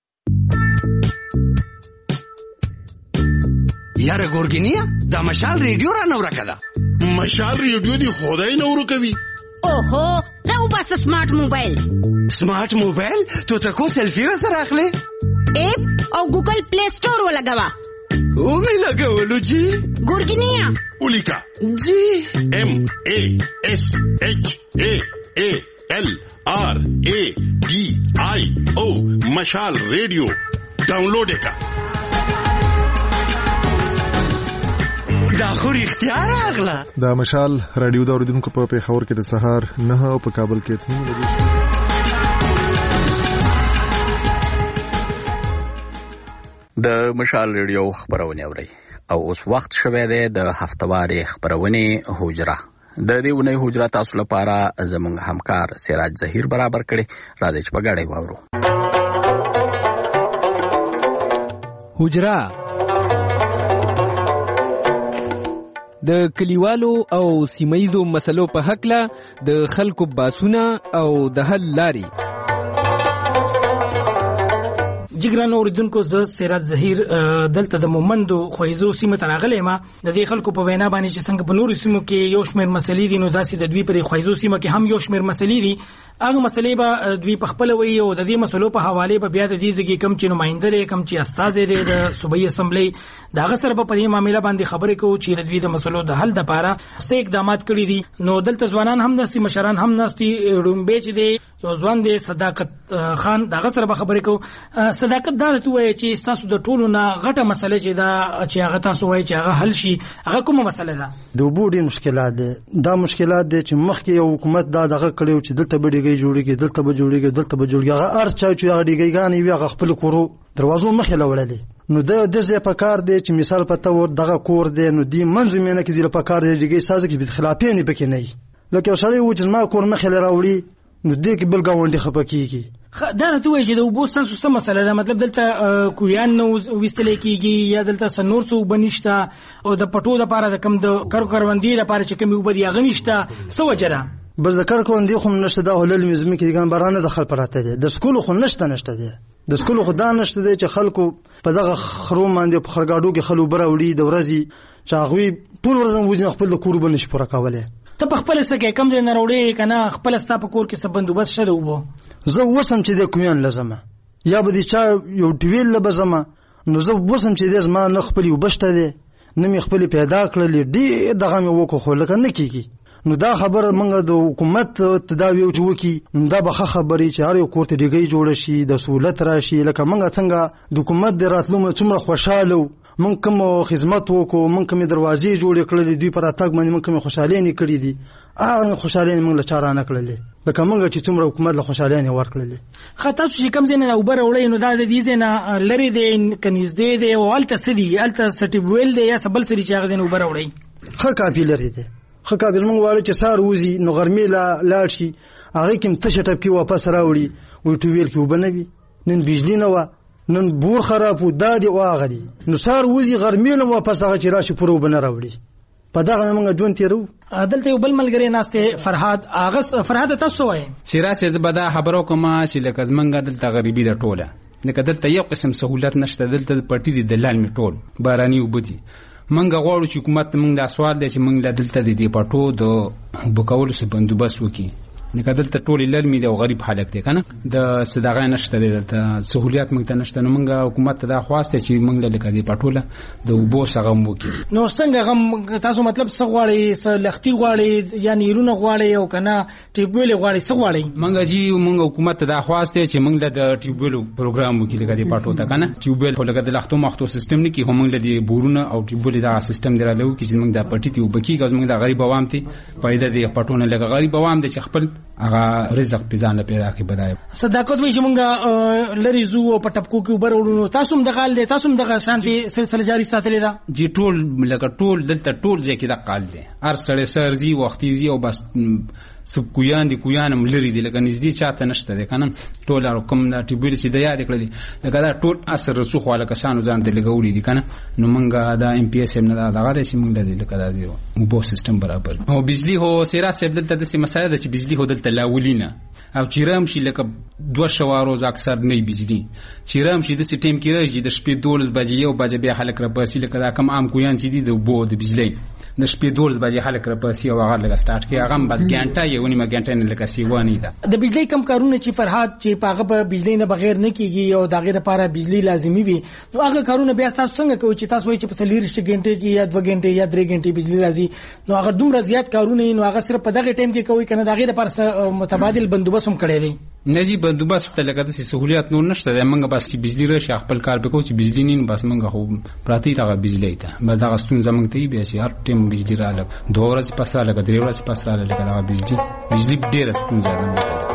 یاره ګورګینیا دا مشال ریډیو را نو راکړه. مشال ریډیو دی خدای نو ورکوي. اوهو راو بس سمارټ موبایل. سمارټ موبایل تو تکو سیلفی را سره اخلي. اپ او ګوګل پلی سٹور ولګوا. او می لګولو جی. ګورګینیا ولیکا جی ام ا اس اچ ا ا ال آر ا ډي آی او مشال ریډیو ډاونلوډ کا. دا خو اختیار اغلا. دا مشال رادیو دا اوریدونکو په پیښور کې د سهار نه او په کابل کې اته بجې. د مشال رادیو خبرونه اوري او اوس وخت شوه دی د هفتواري خبرونه حجره. د دې ونې حجره تاسو لپاره زموږ همکار سراج ظهیر برابر کړي، راځي چې په غاړې واورو. حجره د کلیوالو او سیمایزو مسلو په حق له د خلکو باسونه او د حل لاري. جګران اوریدونکو زه سراج ظهیر دلته د مومندو خویزو سیمه ته راغلی ما. د دې خلکو په وینا باندې چې څنګه په نورو سیمو کې یو شمېر مسلې دي، نو داسې د دوی په خویزو سیمه کې هم یو شمېر مسلې دي. هغه مسلې به دوی په خپل وی او د دې مسلو په حواله به بیا د دې ځکه کم چې نمائنده لري، کم چې استاد لري د صوبایي اسمبلی دغه سره په دې معاملې باندې خبرې کوي چې د دوی د مسلو د حل لپاره څه اقدامات کړي دي. نو دلته ځوانان هم نستي، مشران هم نستي، رومبه چې دی یو ځوان دی صداقت خان دغه سره به خبرې کوي. صداقت دار ته وایي چې تاسو د ټولو نه غټه مسله چې دا چې هغه تاسو وایي چې هغه حل شي، هغه کومه مسله ده؟ د اوبو ډېر مشکلات دي. دا مشکلات دي چې مخکې یو حکومت دا دغه کړی چې دلته به ډیګۍ جوړېږي، دلته به جوړېږي، دلته به جوړېږي. هغه هر چا چې هغه ډیګۍ وي هغه خپل کورو دروازو مخې له وړلې. نو د دې په کار دی چې مثال په تور دغه کور دی، نو دی منځمینه کې دی په کار دی ډیګۍ سازه کې به خلافین پکې نه وي. لکه یو سړی و چې ما کور مخې له راوړي نو دې کې بل گاونډي خپکیږي. دا نه توې چې د اوبو ستاسو څه مسله ده؟ مطلب دلته کویان نو وستل کېږي یا دلته سنور څو بنښتا او د پټو لپاره د کم د کار کاروندې لپاره چې کوم وبدي غنښتا څه وجره؟ بس د کار کاروندې خو نشته، دا هلل مزمي کې ګان بارانه دخل پراته دي. د سکول خو نشته نشته دي د سکول خو دا نشته دي چې خلکو په دغه خرو باندې په خرګاډو کې خلو براوړي د ورځي چې هغه ټول ورځ وځي خپل د کور بنش پوره کوله. ته په خپل سکه کم ځای نه وروړې کنه خپل ستا په کور کې څه بندوبست شته وبو؟ زه وسم چې د کومیان لازمه یا به دي چا یو ټویل لبزمه، نو زه وسم چې د زما نه خپل وبشته دي نه می خپل پیدا کړل دي دغه مې وکړو خو لکه نه کیږي. نو دا خبر منګه د حکومت تداوی او چوکي دا به خبري چې هر یو کوړه ډیګي جوړ شي، د سہولت راشي. لکه منګه څنګه د حکومت د راتلو څومره خوشاله من کوم خدمت وکړو، من کوم دروازې جوړې کړلې دوی پر اتاګ باندې من کوم خوشاله نه کړې دي. هغه خوشاله من له چاره نه کړلې لکه منګه چې څومره حکومت له خوشاله نه ورکړلې. خاطر چې کوم ځای نه اوبر وړي نو دا د دې ځای نه لری دی کنيز دی دی او الته سدي الته سټیبویل دی یا سبل سری چې هغه ځای نه اوبر وړي خه کافي لري دی. خه کافي موږ وایو چې سار وزي نو غرمې لا لاړ شي هغه کوم تشه ټپ کې واپس راوړي وي ټویل کې وبنوي. نن بجلی نه و، نن بور خراب و، دادی واغه دي. نو سار وزي غرمې له واپس هغه چې راشي پرو بنه راوړي. په دغه موږ جون تیرو. دلته یو بل ملګری ناشته فرهاد اغس. فرهاد تاسو وایي سیراسه زبدا خبرو کومه چې لکه زمنګ دلته غریبي د ټوله لکه دلته یو قسم سہولت نشته. دلته پټي دي دلال می ټول باراني وبدي. منګه غواړو چې حکومت موږ د سوال دی چې موږ دلته د دې پټو د بوکولو څخه بندوبست وکړي. نکه دلته ټول لرمي دی او غریب خلک دی کنه د صداغه نشته دلته سہولیات موږ ته نشته. نو موږ حکومت ته دا خواسته چې موږ لکه دی پټوله د وبو سغم وکي. نو څنګه غم تاسو مطلب څه غواړي څه لختي غواړي یا نیرونه غواړي او کنه ټیوبویل غواړي څه غواړي؟ موږ جی موږ حکومت ته دا خواسته چې موږ د ټیوبویل پروګرام وکي لکه دی پټو ته کنه ټیوبویل خو لکه د لختو مختو سیستم نه کی هم موږ د بورونه او ټیوبویل دا سیستم درالو کی چې موږ د پټی ته وبکی که موږ د غریب عوام ته فائدہ دی پټونه لکه غریب عوام د خپل هغه رزق پیژان پیدا کی بدای صداقت وی چې موږ لری زو او پټپکو کې وبر وړو تاسو هم د غال دي تاسو هم د شانتي سلسله جاری ساتلې ده جی ټول لکه ټول دلته ټول ځکه د قال دي هر سړی سرزي وختي زی او بس سب کویان دي کویان ملری دي لکه نږدې چاته نشته دي کنه ټول رقم د ټیبل چې د یاد کړل لکه دا ټول اثر رسوخ والا کسانو ځان ته لګولې دي کنه نو موږ دا ام پی اس ام نه دا غواړي چې موږ د لکه دا دی وبو سیستم برابر او بجلی هو سیرا سیب دلته د مسایل د چې بجلی هو دلته لاولینه او چیرام شي لکه دوه شواروز اکثر نه بجلی چیرام شي د سیستم کې راځي د شپې دولس بجې یو بجې بیا خلک را باسي لکه دا کم عام کویان چې دي د وبو د بجلی د شپې دولس بجې خلک را باسي او هغه لګ سٹارټ کې هغه بس ګانټه یو نیمه ګانټه نه لکه سیوانی ده د بجلی کم کارونه چې فرحات چې پاغه په بجلی نه بغیر نه کیږي او داغه لپاره بجلی لازمی وي نو هغه کارونه بیا تاسو څنګه کوئ چې تاسو وایي چې په سلیرشت غنټه کې یا دوه غنټه یا درې غنټه بجلی راځي نو هغه دومره زیات کارونه نو هغه صرف په دغه ټیم کې کوي کنه داغه لپاره متبادل بندوبست هم کړی دی نجی بندوبست ته لکه د سہولیات نور نشته موږ بس چې بجلی راشي خپل کار وکړو چې بجلی نه بس موږ خو پراتی دغه بجلی ته به دغه ستون زمونږ ته بیا چې هر ټیم بجلی رااله دوه ورځې پس رااله درې ورځې پس رااله لکه دغه بجلی بجلی ډېر ستون زیاده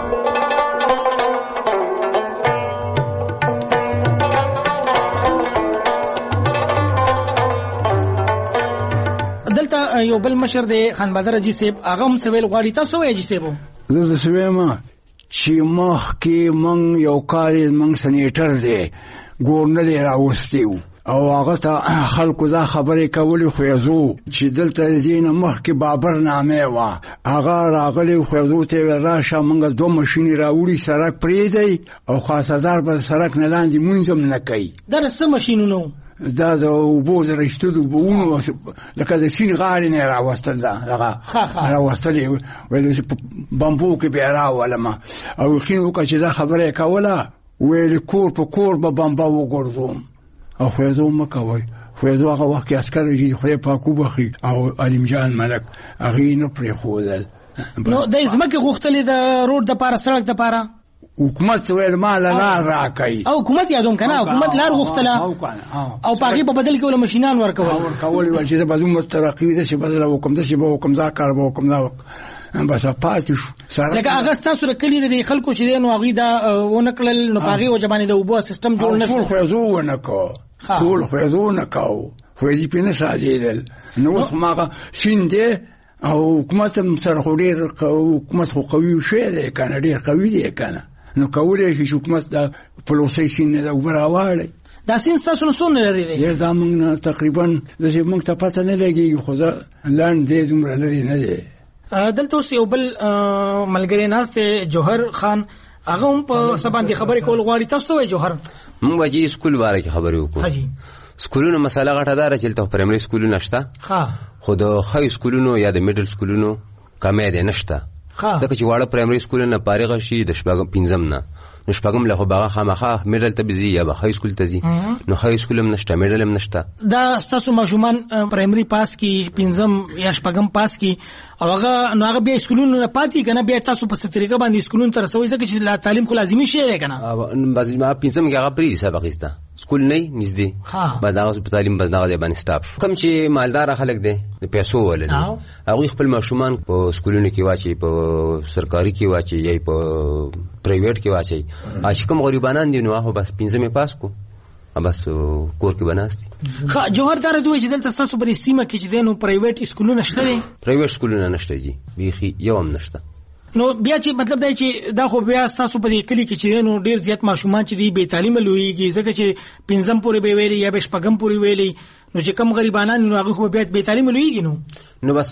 دلته یو بل مشر دی خان بدر اجي صاحب هغه هم سویل غواړي تاسو وایي اجي صاحب زه سویما چې مخ کې مونږ یو کال مونږ سنیټر دی ګورنر راوستیو او هغه ته خلکو دا خبرې کولې خو یزو چې دلته دین مخ کې بابر نامه وا هغه راغلی خو یزو ته راشه مونږ دوه ماشين راوړي سړک پرې دی او خاصدار په سړک نه لاندې مونږ هم نه کوي دا څه ماشينونو دا د وبو د رښتو وبونو لکه د سین غاړې نه راوستل دا هغه راوستل ویل چې بمبو کې بیا راولم او خینو که چې دا خبره کوله ویل کور په کور به بمبا وګرځوم او خو یې مکوي خو یې هغه وخت عسكر چې خو په کوبخي او علیم جان ملک هغه نه پرې خودل نو د ځمکه غوښتلې د روډ د پاره سړک د پاره حکومت ویل مال لار راکای او حکومت یادوم کنه حکومت لار غوښتله او پاغي په بدل کې ول ماشينان ورکول ورکول ول چې د بدوم ترقی د شه بدل وکم د شه وکم ځا کار وکم دا بس پاتې شو لکه هغه تاسو رکلی د خلکو چې نو هغه دا ونکړل نو پاغي او جبانه د وبو سیستم جوړ نه ټول خو زو ونکو ټول خو زو نکاو خو دې پینې ساجیدل نو خو سینده او حکومت سره خو ډیر حکومت خو قوي شه دی کنه ډیر قوي دی کنه نو کولای شي حکومت د پروسیسین نه وراوړي دا سین تاسو نو څونه لري دی یی دا موږ تقریبا د چې موږ ته پته نه لګي خو دا لاند دې دومره لري نه دی دلته اوس یو بل ملګری ناشته جوهر خان هغه هم په سبا باندې خبرې کول غواړي تاسو وایي جوهر موږ واجی سکول واره کې خبرې وکړو سکولونو مسله غټه دار چې ته پرایمري سکولونه نشته ها خو د های سکولونو یا د میډل سکولونو کمې ده نشته دا چې واړه پرایمري سکولونه فارغ شي د شپږم پنځم نه نو شپږم له باغه خامخه میډل ته بيزي یا های سکول ته زی نو های سکول هم نشته میډل هم نشته دا تاسو ماشومان پرایمري پاس کی پنځم یا شپږم پاس کی او هغه نو هغه بیا سکولونو نه پاتې کنه بیا تاسو په سترګه باندې سکولونو تر سوي ځکه چې تعلیم خو لازمي شی دی کنه بعضی ما پنځم کې هغه پری سبق ایسته سکول نه نږدې بعد هغه په تعلیم باندې هغه باندې سټاپ شو کوم چې مالدار خلک دي د پیسو ولل هغه خپل ماشومان په سکولونو کې واچي په سرکاري کې واچي یا په پرایویټ کې واچي اچې کوم غریبانان دي نو هغه بس پنځمه پاس کو بس کور کې بناستي خا جوهر دار دوی چې دلته تاسو په سیمه کې چې دینو پرایویټ سکولونه شته دي پرایویټ سکولونه نشته جی بیخي یو هم نشته نو بیا چې مطلب دا چې دا خو بیا تاسو په دې کلی کې چې نو ډیر زیات ماشومان چې دی به تعلیم لويږي ځکه چې پنځم پورې به ویلي یا به شپږم پورې ویلي نو چې کم غریبانان نو هغه خو بیا به تعلیم لويږي نو نو بس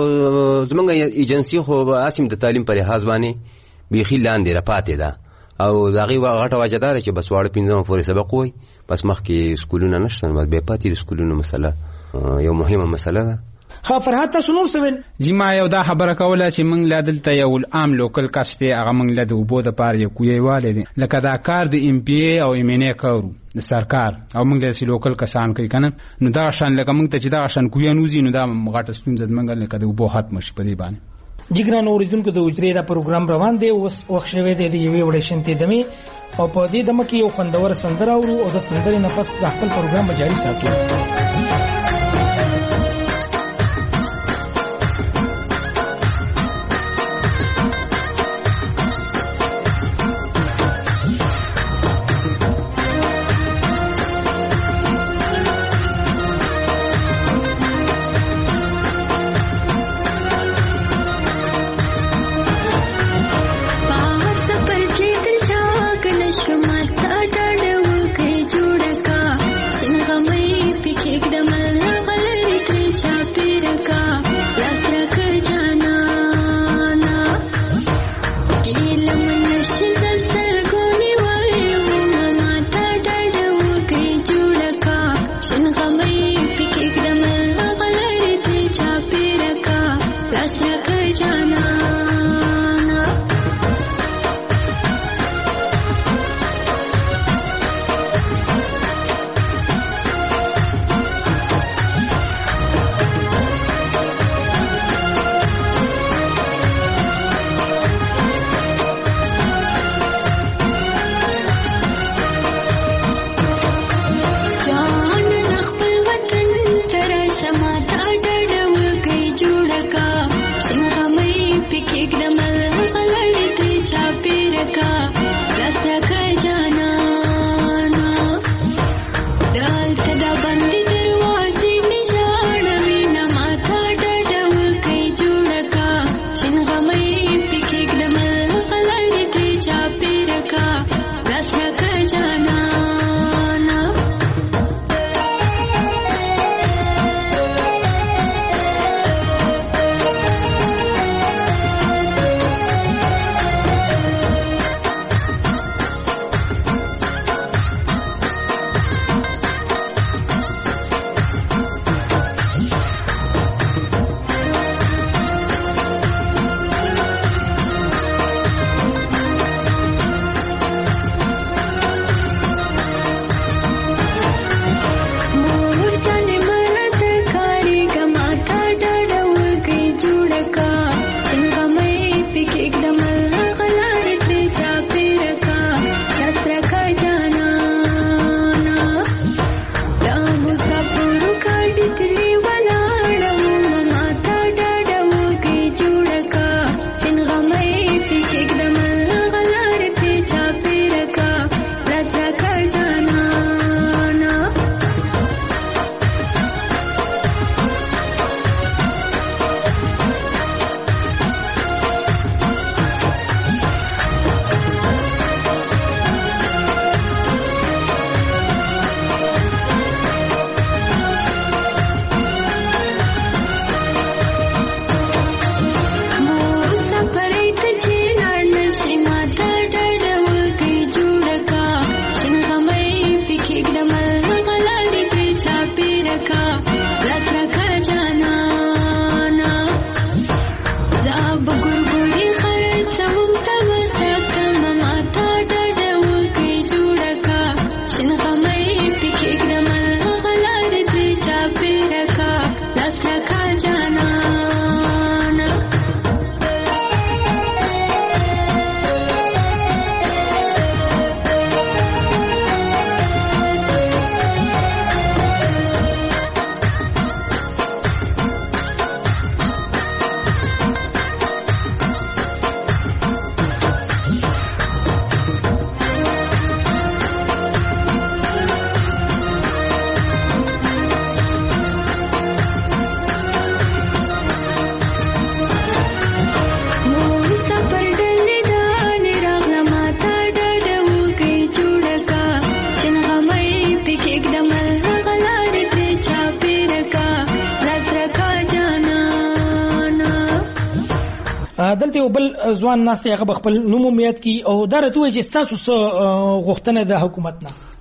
زمونږ ایجنسی خو اسیم د تعلیم پر لحاظ باندې بیخي لاندې را پاتې ده او دغه غټه وجدار چې بس واړه پنځم پورې سبق وای بس مخکې سکولونه نشته نو به پاتې سکولونو مسله یو مهمه مسله ده خا فرحت تاسو نور سوین جی ما یو دا خبره کوله چې موږ لا دلته یو عام لوکل کس دی هغه موږ له د اوبو د پاره یو کویواله دي لکه دا کار د ایم پی ای او ایم ان ای کارو د سرکار او موږ له لوکل کسان کوي کنه نو دا شان لکه موږ ته چې دا شان کویانوزي نو دا مغاټ ستونزه موږ لکه د اوبو حت مشي په دې باندې جګران اوریدونکو د اجرې دا پروګرام روان دی اوس وخت شوی دی د یوې وړې شنتې دمه او په دې دمه کې یو خوندور سندره اورو او د سندرې نه پس د خپل پروګرام جاری ساتو. دلته یو بل ځوان ناست هغه خپل نوم میاد کی او دا راته چې تاسو غوښتنه د حکومت نه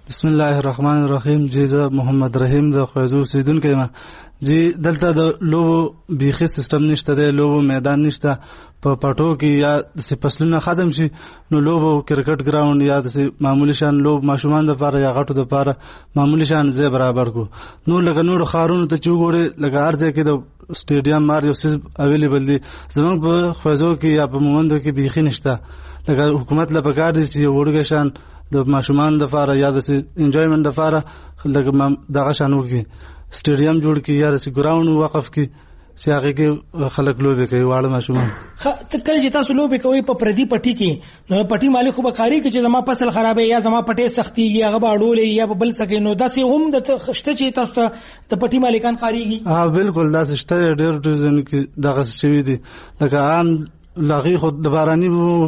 بسم الله الرحمن الرحیم. جی زه محمد رحیم د خوځو سیدونکو ما جی دلته د لوبو بیخي سیستم نشته دی، لوبو میدان نشته. په پټو کې یا د فصلونه ختم شي نو لوبو کرکټ ګراوند یا د معمولی شان لوب ماشومان د لپاره یا غټو د لپاره معمولی شان زی برابر کو. نو لکه نور خارونو ته چوغوړي لکه ارزه کې د سټیډیم مار یو سیس اویلیبل دي، زموږ په خوځو کې یا په مومندو کې بیخي نشته. لکه حکومت له پکار دي چې وړوګه شان د ماشومان د لپاره یا د انجوایمنت د لپاره لکه دغه شان وکړي، سټیډیم جوړ کړي یا د ګراوند وقف کړي چې هغه کې خلک لوبې کوي واړه ماشومان. ته کله چې تاسو لوبې کوي په پردي پټي کې نو پټي مالک خو به کاری کوي چې زما فصل خرابې یا زما پټي سختيږي هغه به اړولې یا بل سکه، نو داسې هم د شته چې تاسو ته د پټي مالکان کاریږي. ها بالکل داسې شته، ډېر ډېر کې دغه شوی دي. لکه عام لاغي خو د باراني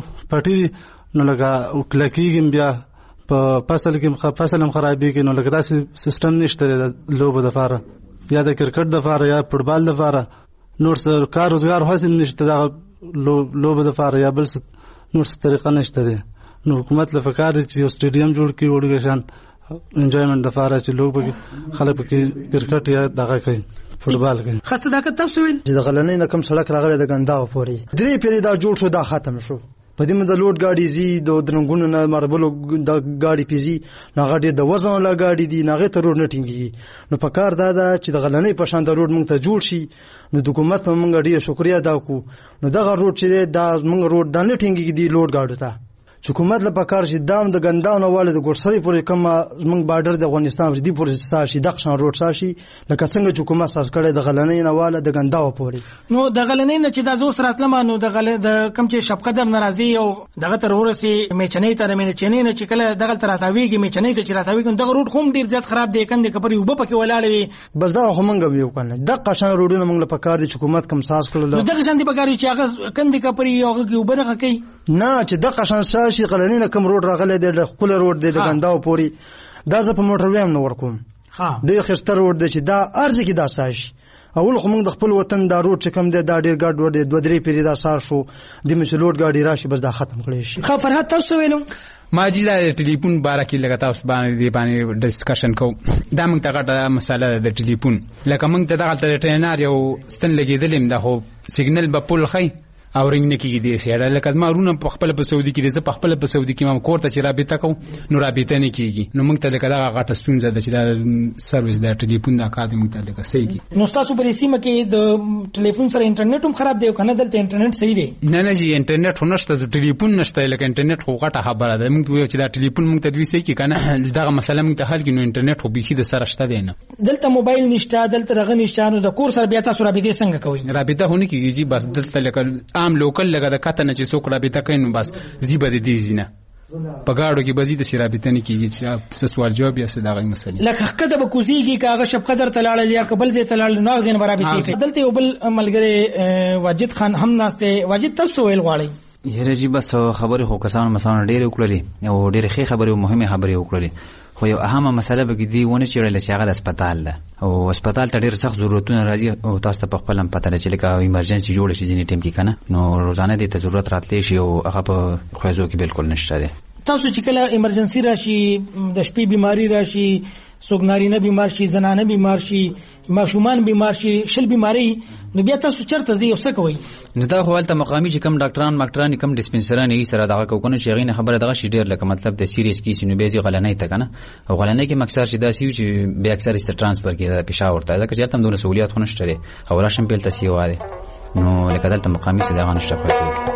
پټي نو لکه کلکیږي بیا په فصل کې فصل هم خرابېږي، نو لکه داسې سیستم نشته د لوبو د لپاره یا د کرکټ د لپاره یا فوټبال د لپاره. نور څه کار روزګار حاصل نشته د لوبو د لپاره یا بل نور څه طریقه نشته دی. نو حکومت له فکر دی چې یو سټیډیم جوړ کړي وړوګه شان انجوایمنت د لپاره چې لوب خلک پکې کرکټ یا دغه کوي فوټبال کوي. خاصه دا که تاسو ویل چې د غلنۍ نه کم سړک راغلی د ګنداو پورې درې پیری دا جوړ شو، دا ختم شو. په دې مده لوډ گاډي زی د درنګونو نه مربلو د گاډي پیزي ناغه د وزن لا گاډي دي ناغه ته روډ نه ټینګي. نو په کار دا ده چې د غلنۍ په شان د روډ مونږ ته جوړ شي. نو د حکومت په مونږ ډیره شکریا ادا کو. نو دغه روډ چې دا مونږ روډ د نه ټینګي دي لوډ گاډو ته چې حکومت له پکار شي دام د ګنداونه والے د ګورسري پورې کوم زمنګ بارډر د افغانستان ردی پورې ساشي د خشن روډ ساشي لکه څنګه چې حکومت ساس کړي د غلنۍ نه والے د ګنداو پورې. نو د غلنۍ نه چې د زو سره اتلم نو د غل د کم چې شپقدر ناراضي او دغه تر ورسي میچنې تر میچنې نه چې کله دغه تر راتاویږي میچنې ته چې راتاویږي دغه روډ خوم ډیر زیات خراب دی کنده کپري وب پکې ولاړ وي. بس دا خو مونږ یو کنه د قشن روډونه مونږ له پکار دي چې حکومت کم ساس کړل. نو دغه شان دي پکار چې هغه کنده کپري هغه کې وبره کوي نه چې د قشن ساشي غلنۍ نه کم روډ راغله د خپل روډ د ګنداو پوري دا ز په موټر ویم نو ورکوم. ها د خسته روډ د چې دا ارزه کې دا ساش اول خو موږ د خپل وطن دا روډ چې کم دی دا ډیر ګډ وډ دوه درې پیری دا سار شو د مسلوډ ګاډي راشي بس دا ختم کړی شي. خو فرحت تاسو ویلو ما جی دا ټلیفون بارکه لګا تاسو باندې دی باندې ډسکشن کو دا موږ ته غټه مسله د ټلیفون لکه موږ ته دغه ټرینر یو ستن لګیدلم دا خو سیګنل به پول خی او رنګ نه کیږي د سیاره لکه ما رونه په خپل په سعودي کې د په خپل په سعودي کې ما کور ته چې رابطه کوم نو رابطه نه کیږي. نو موږ ته لکه دا غټه ستونزه ده چې دا سرویس د ټلیفون د کار موږ ته لکه صحیح کی. نو تاسو په سیمه کې د ټلیفون سره انټرنیټ هم خراب دی کنه دلته انټرنیټ صحیح دی؟ نه نه جی انټرنیټ خو نشته، د ټلیفون نشته لکه انټرنیټ خو غټه خبره ده. موږ ویو چې دا ټلیفون موږ ته دوی صحیح کی کنه دغه مسله موږ ته حل کینو انټرنیټ خو بيخي د سره شته دی نه. دلته موبایل نشته دلته رغه نشته نو د کور سره بیا تاسو رابطه څنګه کوئ؟ رابطه هونه کیږي جی بس دلته لکه عام لوکل لکه کته نه چې څوک رابطه کوي نو بس زیبه دي دي زینه په گاډو کې بزید سي رابطه نه کیږي چې څه سوال جواب یا څه دغه مسله لکه کده به کوزيږي کاغه شپ قدر تلاړل یا قبل دې تلاړل نو غزين برابطه کوي. دلته یو بل ملګری واجد خان هم ناشته. واجد تاسو ویل غواړي یره جی بس خبرې خو کسانو مثلا ډېر وکړلې او ډېر ښه خبرې او مهمه خبرې وکړلې خو یو اهمه مسله به کې دی ونه چیرل چې هغه د هسپتال ده او هسپتال ته ډېر سخت ضرورتونه راځي او تاسو ته په خپل هم پته لري چې لکه ایمرجنسي جوړ شي ځینې ټیم کې کنه نو روزانه دې ته ضرورت راتلی شي او هغه په خوځو کې بالکل نشته دی. تاسو چې کله ایمرجنسي راشي د شپې بیماری راشي سوګناري نه بیمار شي زنانه بیمار شي ماشومان بیمار شي شل بیماری نو بیا تاسو چرته ځئ او څه کوئ؟ نو دا خو هلته مقامي چې کم ډاکټران ماکټران کم ډسپنسران یې سره دغه کوونه چې غینه خبره دغه شي ډیر لکه مطلب د سیریس کیس نو به زی غلنۍ ته کنه او غلنۍ کې مکسر شي دا سی چې به اکثر است ترانسفر کیږي پېښور ته ځکه چې تم دونه سہولیت خو نشته دي او راشم پیل ته سی واره نو لکه دلته مقامي څه دغه نشته پاتې.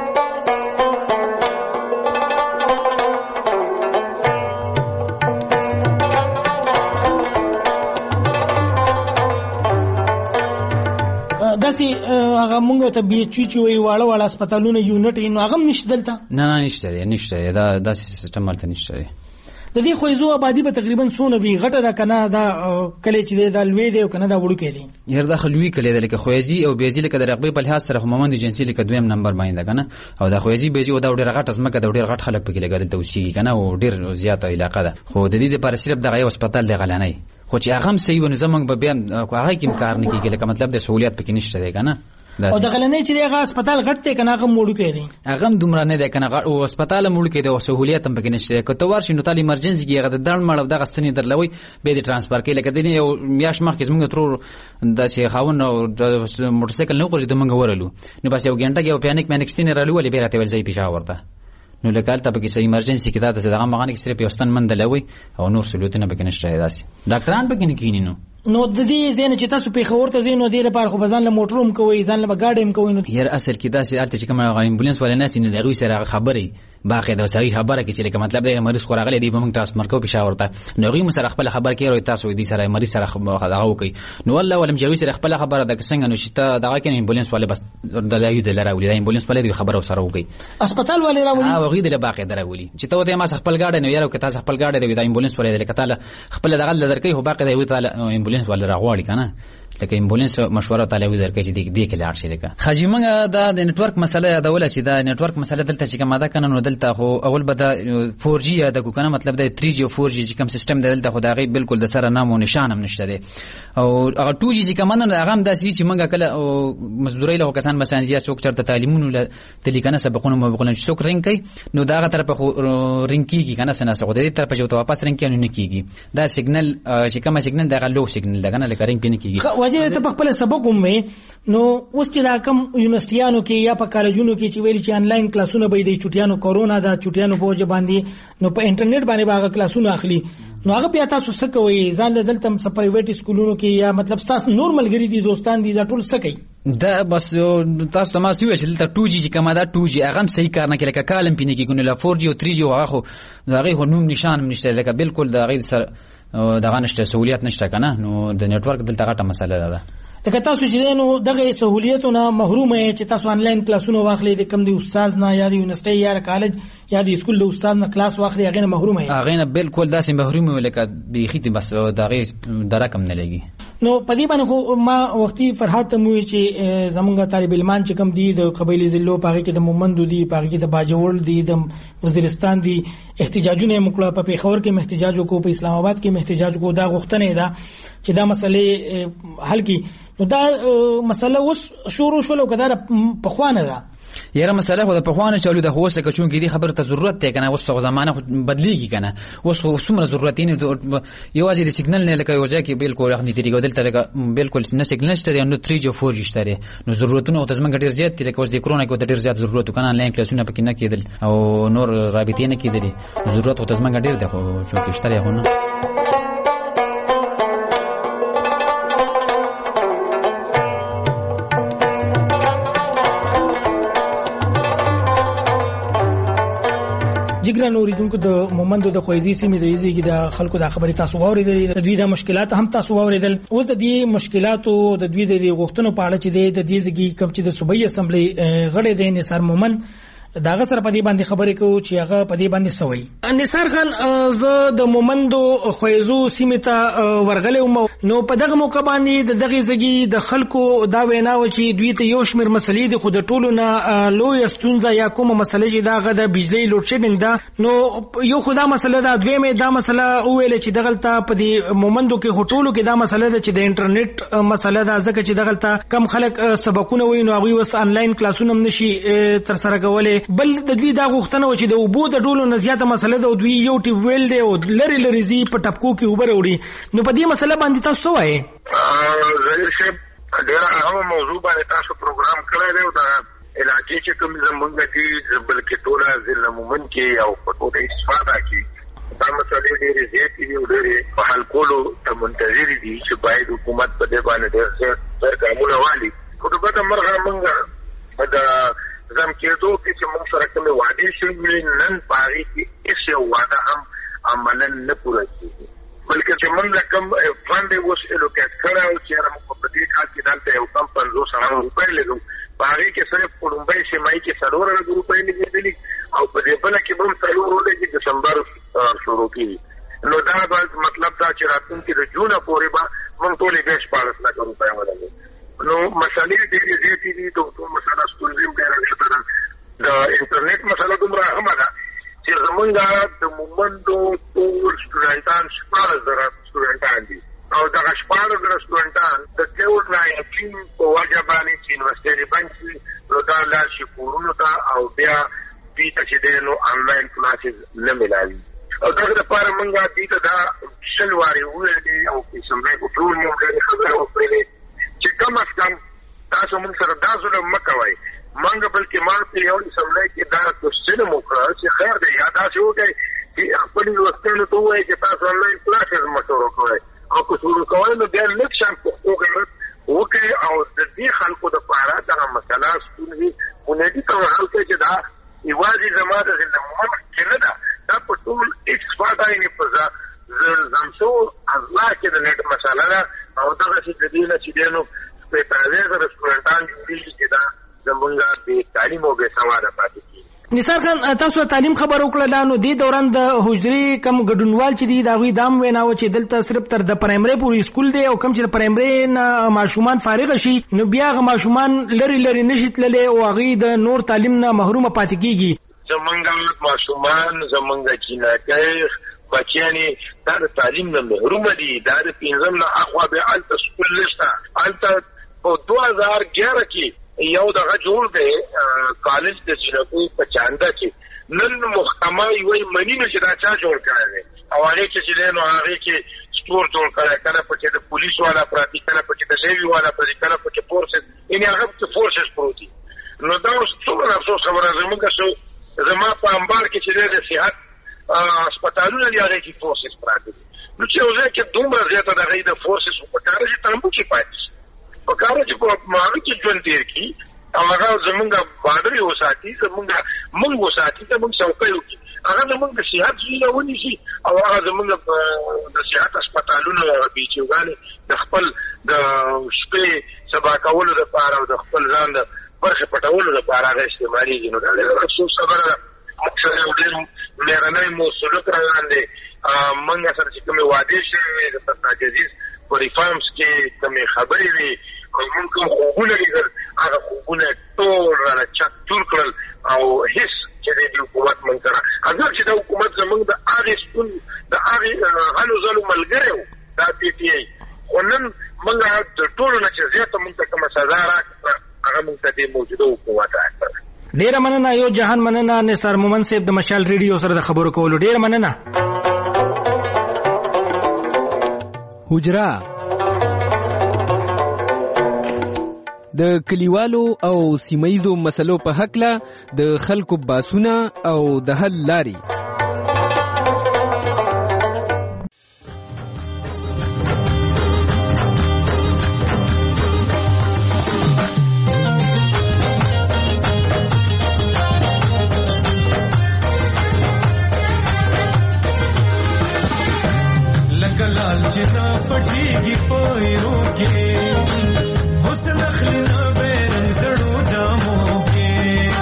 داسې هغه مونږ ته بي ایچ چې وي واړه واړه هسپتالونه یونټ نو هغه نشته دلته؟ نه نه نشته دی نشته دا داسې سیستم هلته نشته دی. د دې خوځو آبادی به تقریبا څونه وي غټه ده کنه دا کله چې دا لوی دی او کنه دا وړوکی دی؟ یار دا خلوی کله ده لکه خوځي او بیزي لکه د رقبې په لحاظ سره هموند جنسي لکه دویم نمبر باندې کنه او دا خوځي بیزي او دا ډېر غټ اسمه کده ډېر غټ خلک پکې لګیدل توسي کنه او ډېر زیاته علاقه ده خو د دې لپاره صرف دغه هسپتال دی غلنۍ خو چې هغه هم صحیح ونه زمنګ به بیا هغه کې کار نه کیږي لکه مطلب د سہولیت پکې نشته دی کنه او د غلنې چې هغه هسپتال غټ دی کنه هغه موړو کې دی هغه دومره نه دی کنه او هسپتال موړو کې دی او سہولیت هم پکې نشته کته ورشي نو تعالی ایمرجنسي کې هغه د دړ مړ دغه ستنې درلوي به د ترانسفر کې لکه د یو میاش مخ کې زموږ تر د شي خاون او د موټر سایکل نه غوړي د منګ ورلو نو بس یو غنټه کې پانیک مانیک ستنې رالو ولې به راته ول ځای پېښه ورته نو لکه البته پکې سې ایمرجنسي کې دا د دغه مغانې کې صرف یو ستن مندلوي او نور سہولتونه پکې نشته داسي ډاکټران پکې نه کینی نو نو د دې زین چې تاسو په خبرته زین نو ډیره پر خو بزان له موټروم کوي ځان له بغاډم کوي نو یار اصل کې داسې الته چې کوم امبولانس ولا ناس نه دغه سره خبري باقي دا صحیح خبره کې چې مطلب دی مریض خو راغلی دی به موږ تاسو مرکو پېښور ته نو غي مسره خپل خبر کې راوي تاسو دې سره مریض سره دغه وکي نو والله ولم جوي سره خپل خبره د څنګه نو شته دغه کې امبولانس ولا بس د لایو د لراولي د امبولانس ولا دی خبره سره وکي هسپتال ولا راولي او غي د باقي دراولي چې ته ته ما خپل گاډي نو یارو کې تاسو خپل گاډي دی د امبولانس ولا دی کتاله خپل دغه درکې هو باقي دی وته امبولانس ولا راغواړي کنه لکه امبولانس مشوره تعالی درکې چې دې کې لاړ شي لکه خاجي موږ دا د نتورک مسله یادول چې دا نتورک مسله دلته چې کومه ده کنه نو دلته خو اول به دا فور جی یاد کو کنه مطلب د تھری جی او فور جی چې کوم سیستم دی دلته خو دا غي بالکل د سره نام او نشان هم نشته دی او هغه ټو جی چې کومه نه هغه هم داسې چې موږ کله مزدوري له کسان مثلا زیات څوک چرته تعلیمونو له تلیکنه سبقونه مبقونه څوک رنګ کوي نو دا غتر په رنګ کیږي کنه سنه څه دې تر په جو ته واپس رنګ کینو نه کیږي دا سیګنل چې کومه سیګنل دا لو سیګنل دا کنه لکه رنګ پینې کیږي وجه ته په خپل سبق هم نو اوس چې دا کم یونیورسيټیانو کې یا په کالجونو کې چې ویل چې انلاین کلاسونه به د چټیانو کورونا دا چټیانو په وجه باندې نو په انټرنیټ باندې باغ کلاسونه اخلي نو هغه بیا تاسو څه کوي ځان له دلته په پرایویټ سکولونو کې یا مطلب تاسو نورمال غری دي دوستان دي دا ټول څه کوي دا بس تاسو ته ما سوي چې دلته ټو جی چې کومه دا ټو جی هغه صحیح کار نه کوي لکه کالم پینې کې ګونه لا فور جی او تھری جی هغه هغه خو نوم نشان نشته لکه بالکل دا غي سره دغه نشته سہولیت نشته کنه نو د نتورک دلته غټه مسله ده لکه تاسو چې نو دغه سہولیتونه محروم یې چې تاسو انلاین کلاسونه واخلې د کم دی استاد نه یا د یونیورسيټي یا کالج یا د سکول د استاد نه کلاس واخلې هغه نه محروم یې هغه نه بالکل داسې محروم وي لکه بيخي بس دغه درکم نه لګي نو پدې باندې خو ما وختي فرحات ته موي چې زمونږ طالب علمان چې کم دي د قبایلی ضلعو پاره کې د مومندو دي پاره کې د باجوړ دي د وزیرستان دي احتجاجونه مکړه په پیښور کې احتجاج وکړو په اسلام آباد کې احتجاج وکړو دا غوښتنه ده چې دا مسلې حل کی نو دا مسله اوس شروع شول او کدا په خوانه ده یاره مسله خو د پخوانه چالو د هوس لکه چون کې دي خبره ته ضرورت ته کنه اوس زمانه بدلیږي کنه اوس خو څومره ضرورت نه یو ازي د سیګنل نه لکه یو ځای کې بالکل اخني طریقو دلته لکه بالکل نه سیګنل شته نو تھری جی فور جی شته نو ضرورتونه او تزمن ډیر زیات دي لکه اوس د کرونا کې ډیر زیات ضرورت کنه آنلاین کلاسونه پکې نه کېدل او نور رابطې نه کېدل ضرورت او تزمن ډیر ده خو چې شته هونه جګران اوریدونکو د مومندو د خوځي سیمې د ایزي د خلکو د خبرې تاسو واوریدل د دوی د مشکلات هم تاسو واوریدل اوس د دې مشکلاتو د دوی د غوښتنو په اړه چې د دې ځګي کوم چې د صوبایي اسمبلی غړي د نثار مومن داغه سره په دې باندې خبرې کوو چې هغه په دې باندې سوي نثار خان زه د مومندو خوځو سیمې ته ورغلم نو په دغه موقع باندې د دغه ځګي د خلکو دا وینا و چې دوی ته یو شمیر مسلې د خود ټولو نه لوی استونزه یا کومه مسله چې داغه د بجلی لوډ شیډینګ دا نو یو خدا مسله دا دویمه دا مسله ویل چې دغلته په دې مومندو کې هټولو کې دا مسله ده چې د انټرنیټ مسله ده ځکه چې دغلته کم خلک سبقونه ویني او هغه وس انلاین کلاسونه هم نشي تر سره کولای بل د دې دا غوښتنه و چې د اوبو د ټولو نه زیاته مسله ده او دوی یو ټیپ ویل دی او لری لری زی په ټپکو کې اوبه وړي نو په دې مسله باندې تاسو وایي ظاهر شپ ډېر اهم موضوع باندې تاسو پروګرام کړی دی او دا علاقې چې کوم زمونږ دي بلکې ټوله ضلع مومن کې او په ټوله استفاده کې دا مسلې ډېرې زیاتې دي او ډېرې په حل کولو ته منتظرې دي چې باید حکومت په دې باندې ډېر زیات ګامونه واخلي خو د بده مرغه موږ د زم کېدو کې چې موږ سره کومې وعدې شوې نن په هغې کې هېڅ یو وعده هم عملاً نه پوره کېږي بلکې چې موږ کوم فنډ یې اوس الوکیټ کړی او چې موږ په دې کال کې دلته یو کم پنځوس هغه روپۍ لرو په هغې کې صرف په لومړۍ سیمایي کې څلور اربه روپۍ لګېدلي او په دې بله کې به هم څلور ولګي دسمبر شروع کېږي نو دا مطلب دا چې راتلونکي د جونه پورې به موږ ټولې بیا شپاړس لکه روپۍ ولګو نو مسلې ډېرې زیاتې دي د اوبو مسله ستونزې هم ډېره زیاته ده د انټرنیټ مسله دومره اهمه ده چې زمونږ د مومندو ټول سټوډنټان شپاړس زره سټوډنټان دي او دغه شپاړس رستورانټان د کووډ ناینټین په وجه باندې چې یونیورسټي بند شي نو دا لاړ شي کورونو ته او بیا دوی ته چې دی نو آنلاین کلاسز نه ملاوي او دغه لپاره موږ دوی ته دا شل وارې وویلې او اسمبلۍ په ټول موږ ډېرې خبرې وکړلې چې کم از کم تاسو موږ سره دا ظلم مه کوئ موږ بلکې ما په یو اسمبلۍ کې دا کوششونه مو وکړل چې خیر دی یا داسې وکړئ چې خپلې لوستنو ته ووایئ چې تاسو آنلاین کلاسز مه شروع کوئ او که شروع کوئ نو بیا لږ شان پښتو غیرت وکړئ او د دې خلکو دپاره دغه مسله ستونزې بنیادي ډول حل کړئ چې دا یوازې زما د زندګۍ کې نه ده دا په ټول اکسپاټ آینې په زمسو ازلا کې د نېټ مسله ده او دغسې د دې نه چې دی نو شپېته رستورانټان جوړېږي چې دا زمونږ بې تعلیم او بې سواده پاتې کېږي. نثار خان تاسو تعلیم خبر وکړه نو دې دوران د حجري کم ګډونوال چې دي دا غوي دام ویناو چې دلته صرف تر د پرایمري پورې سکول دی او کم چې پرایمري نه ماشومان فارغ شي نو بیا غ ماشومان لری لری نشي تللی او غوي د نور تعلیم نه محروم پاتې کیږي. زمونږ ماشومان زمونږ جنکۍ بچیانې دا د تعلیم نه محروم دي دا د پنځم نه اخوا به الته سکول نشته الته په دوه هزار ګیاره کې یو دغه جوړ دی کالج د جنکو په چانده کې نن محکمه یوې مني نو چې دا چا جوړ کړی دی او هغې کې چې دی نو هغې کې سټور جوړ کړی کله پکې د پولیس والا پراتی کله پکې د نیوي والا پراتی کله پکې فورسز یعنې هغه پکې فورسز پروت دي نو دا اوس څومره افسوس خبره زموږ شو زما په امبار کې چې دی د صحت هسپتالونه دي هغې کې فورسز پراته دي نو چې یو ځای کې دومره زیاته د هغې د فورسز په کاره چې تامبو کې پاتې شي په کاره چې په هغه کې ژوند تېر کړي او هغه زمونږ بادرې وساتي زمونږ موږ وساتي زمونږ څوکۍ وکړي هغه زمونږ د صحت زویونه ونیسي او هغه زمونږ د صحت هسپتالونه بیچوګانې د خپل د شپې سبا کولو دپاره او د خپل ځان د برخې پټولو دپاره هغه استعمالېږي نو دا ډېره افسوس خبره ده موږ سره یو ډېر مېرنی مو سلوک روان دی موږ سره چې کومې وعدې شوې وې د پتناک عزیز په ریفارمز کې کومې خبرې وې او موږ کوم خوبونه لیدل هغه خوبونه ټول رانه چک چور کړل او هېڅ چې دی د حکومت موږ سره اگر چې دا حکومت زموږ د هغې ستون د هغې هلو ځلو ملګری و دا پی ټي آی خو نن موږ د ټولو نه چې زیاته موږ ته کومه سزا راکړه هغه موږ ته دې موجوده حکومت راکړه. ډېره مننه یو جهان مننه نثار مومن صاحب د مشال ریډیو سره د خبرو کولو ډېره مننه. حجره د کلیوالو او سیمایزو مسلو په هکله د خلکو باسونه او د حل لاري. لال جنا پټیږي پویرو کې حسن اخلنا بیرن زړو جامو کې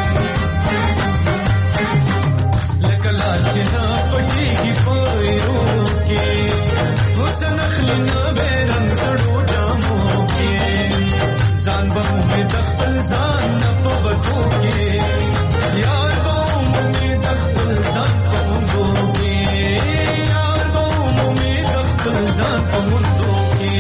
لکه لال جنا پټیږي پویرو کې حسن اخلنا بیرن زړو جامو کې ځان به مې د خپل ځان نه په وټو کې یار به مې د خپل ځان په وټو کې یار به مې د خپل ځان په وټو کې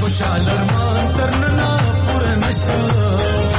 خوشحال ارمان ترننا پوره نشو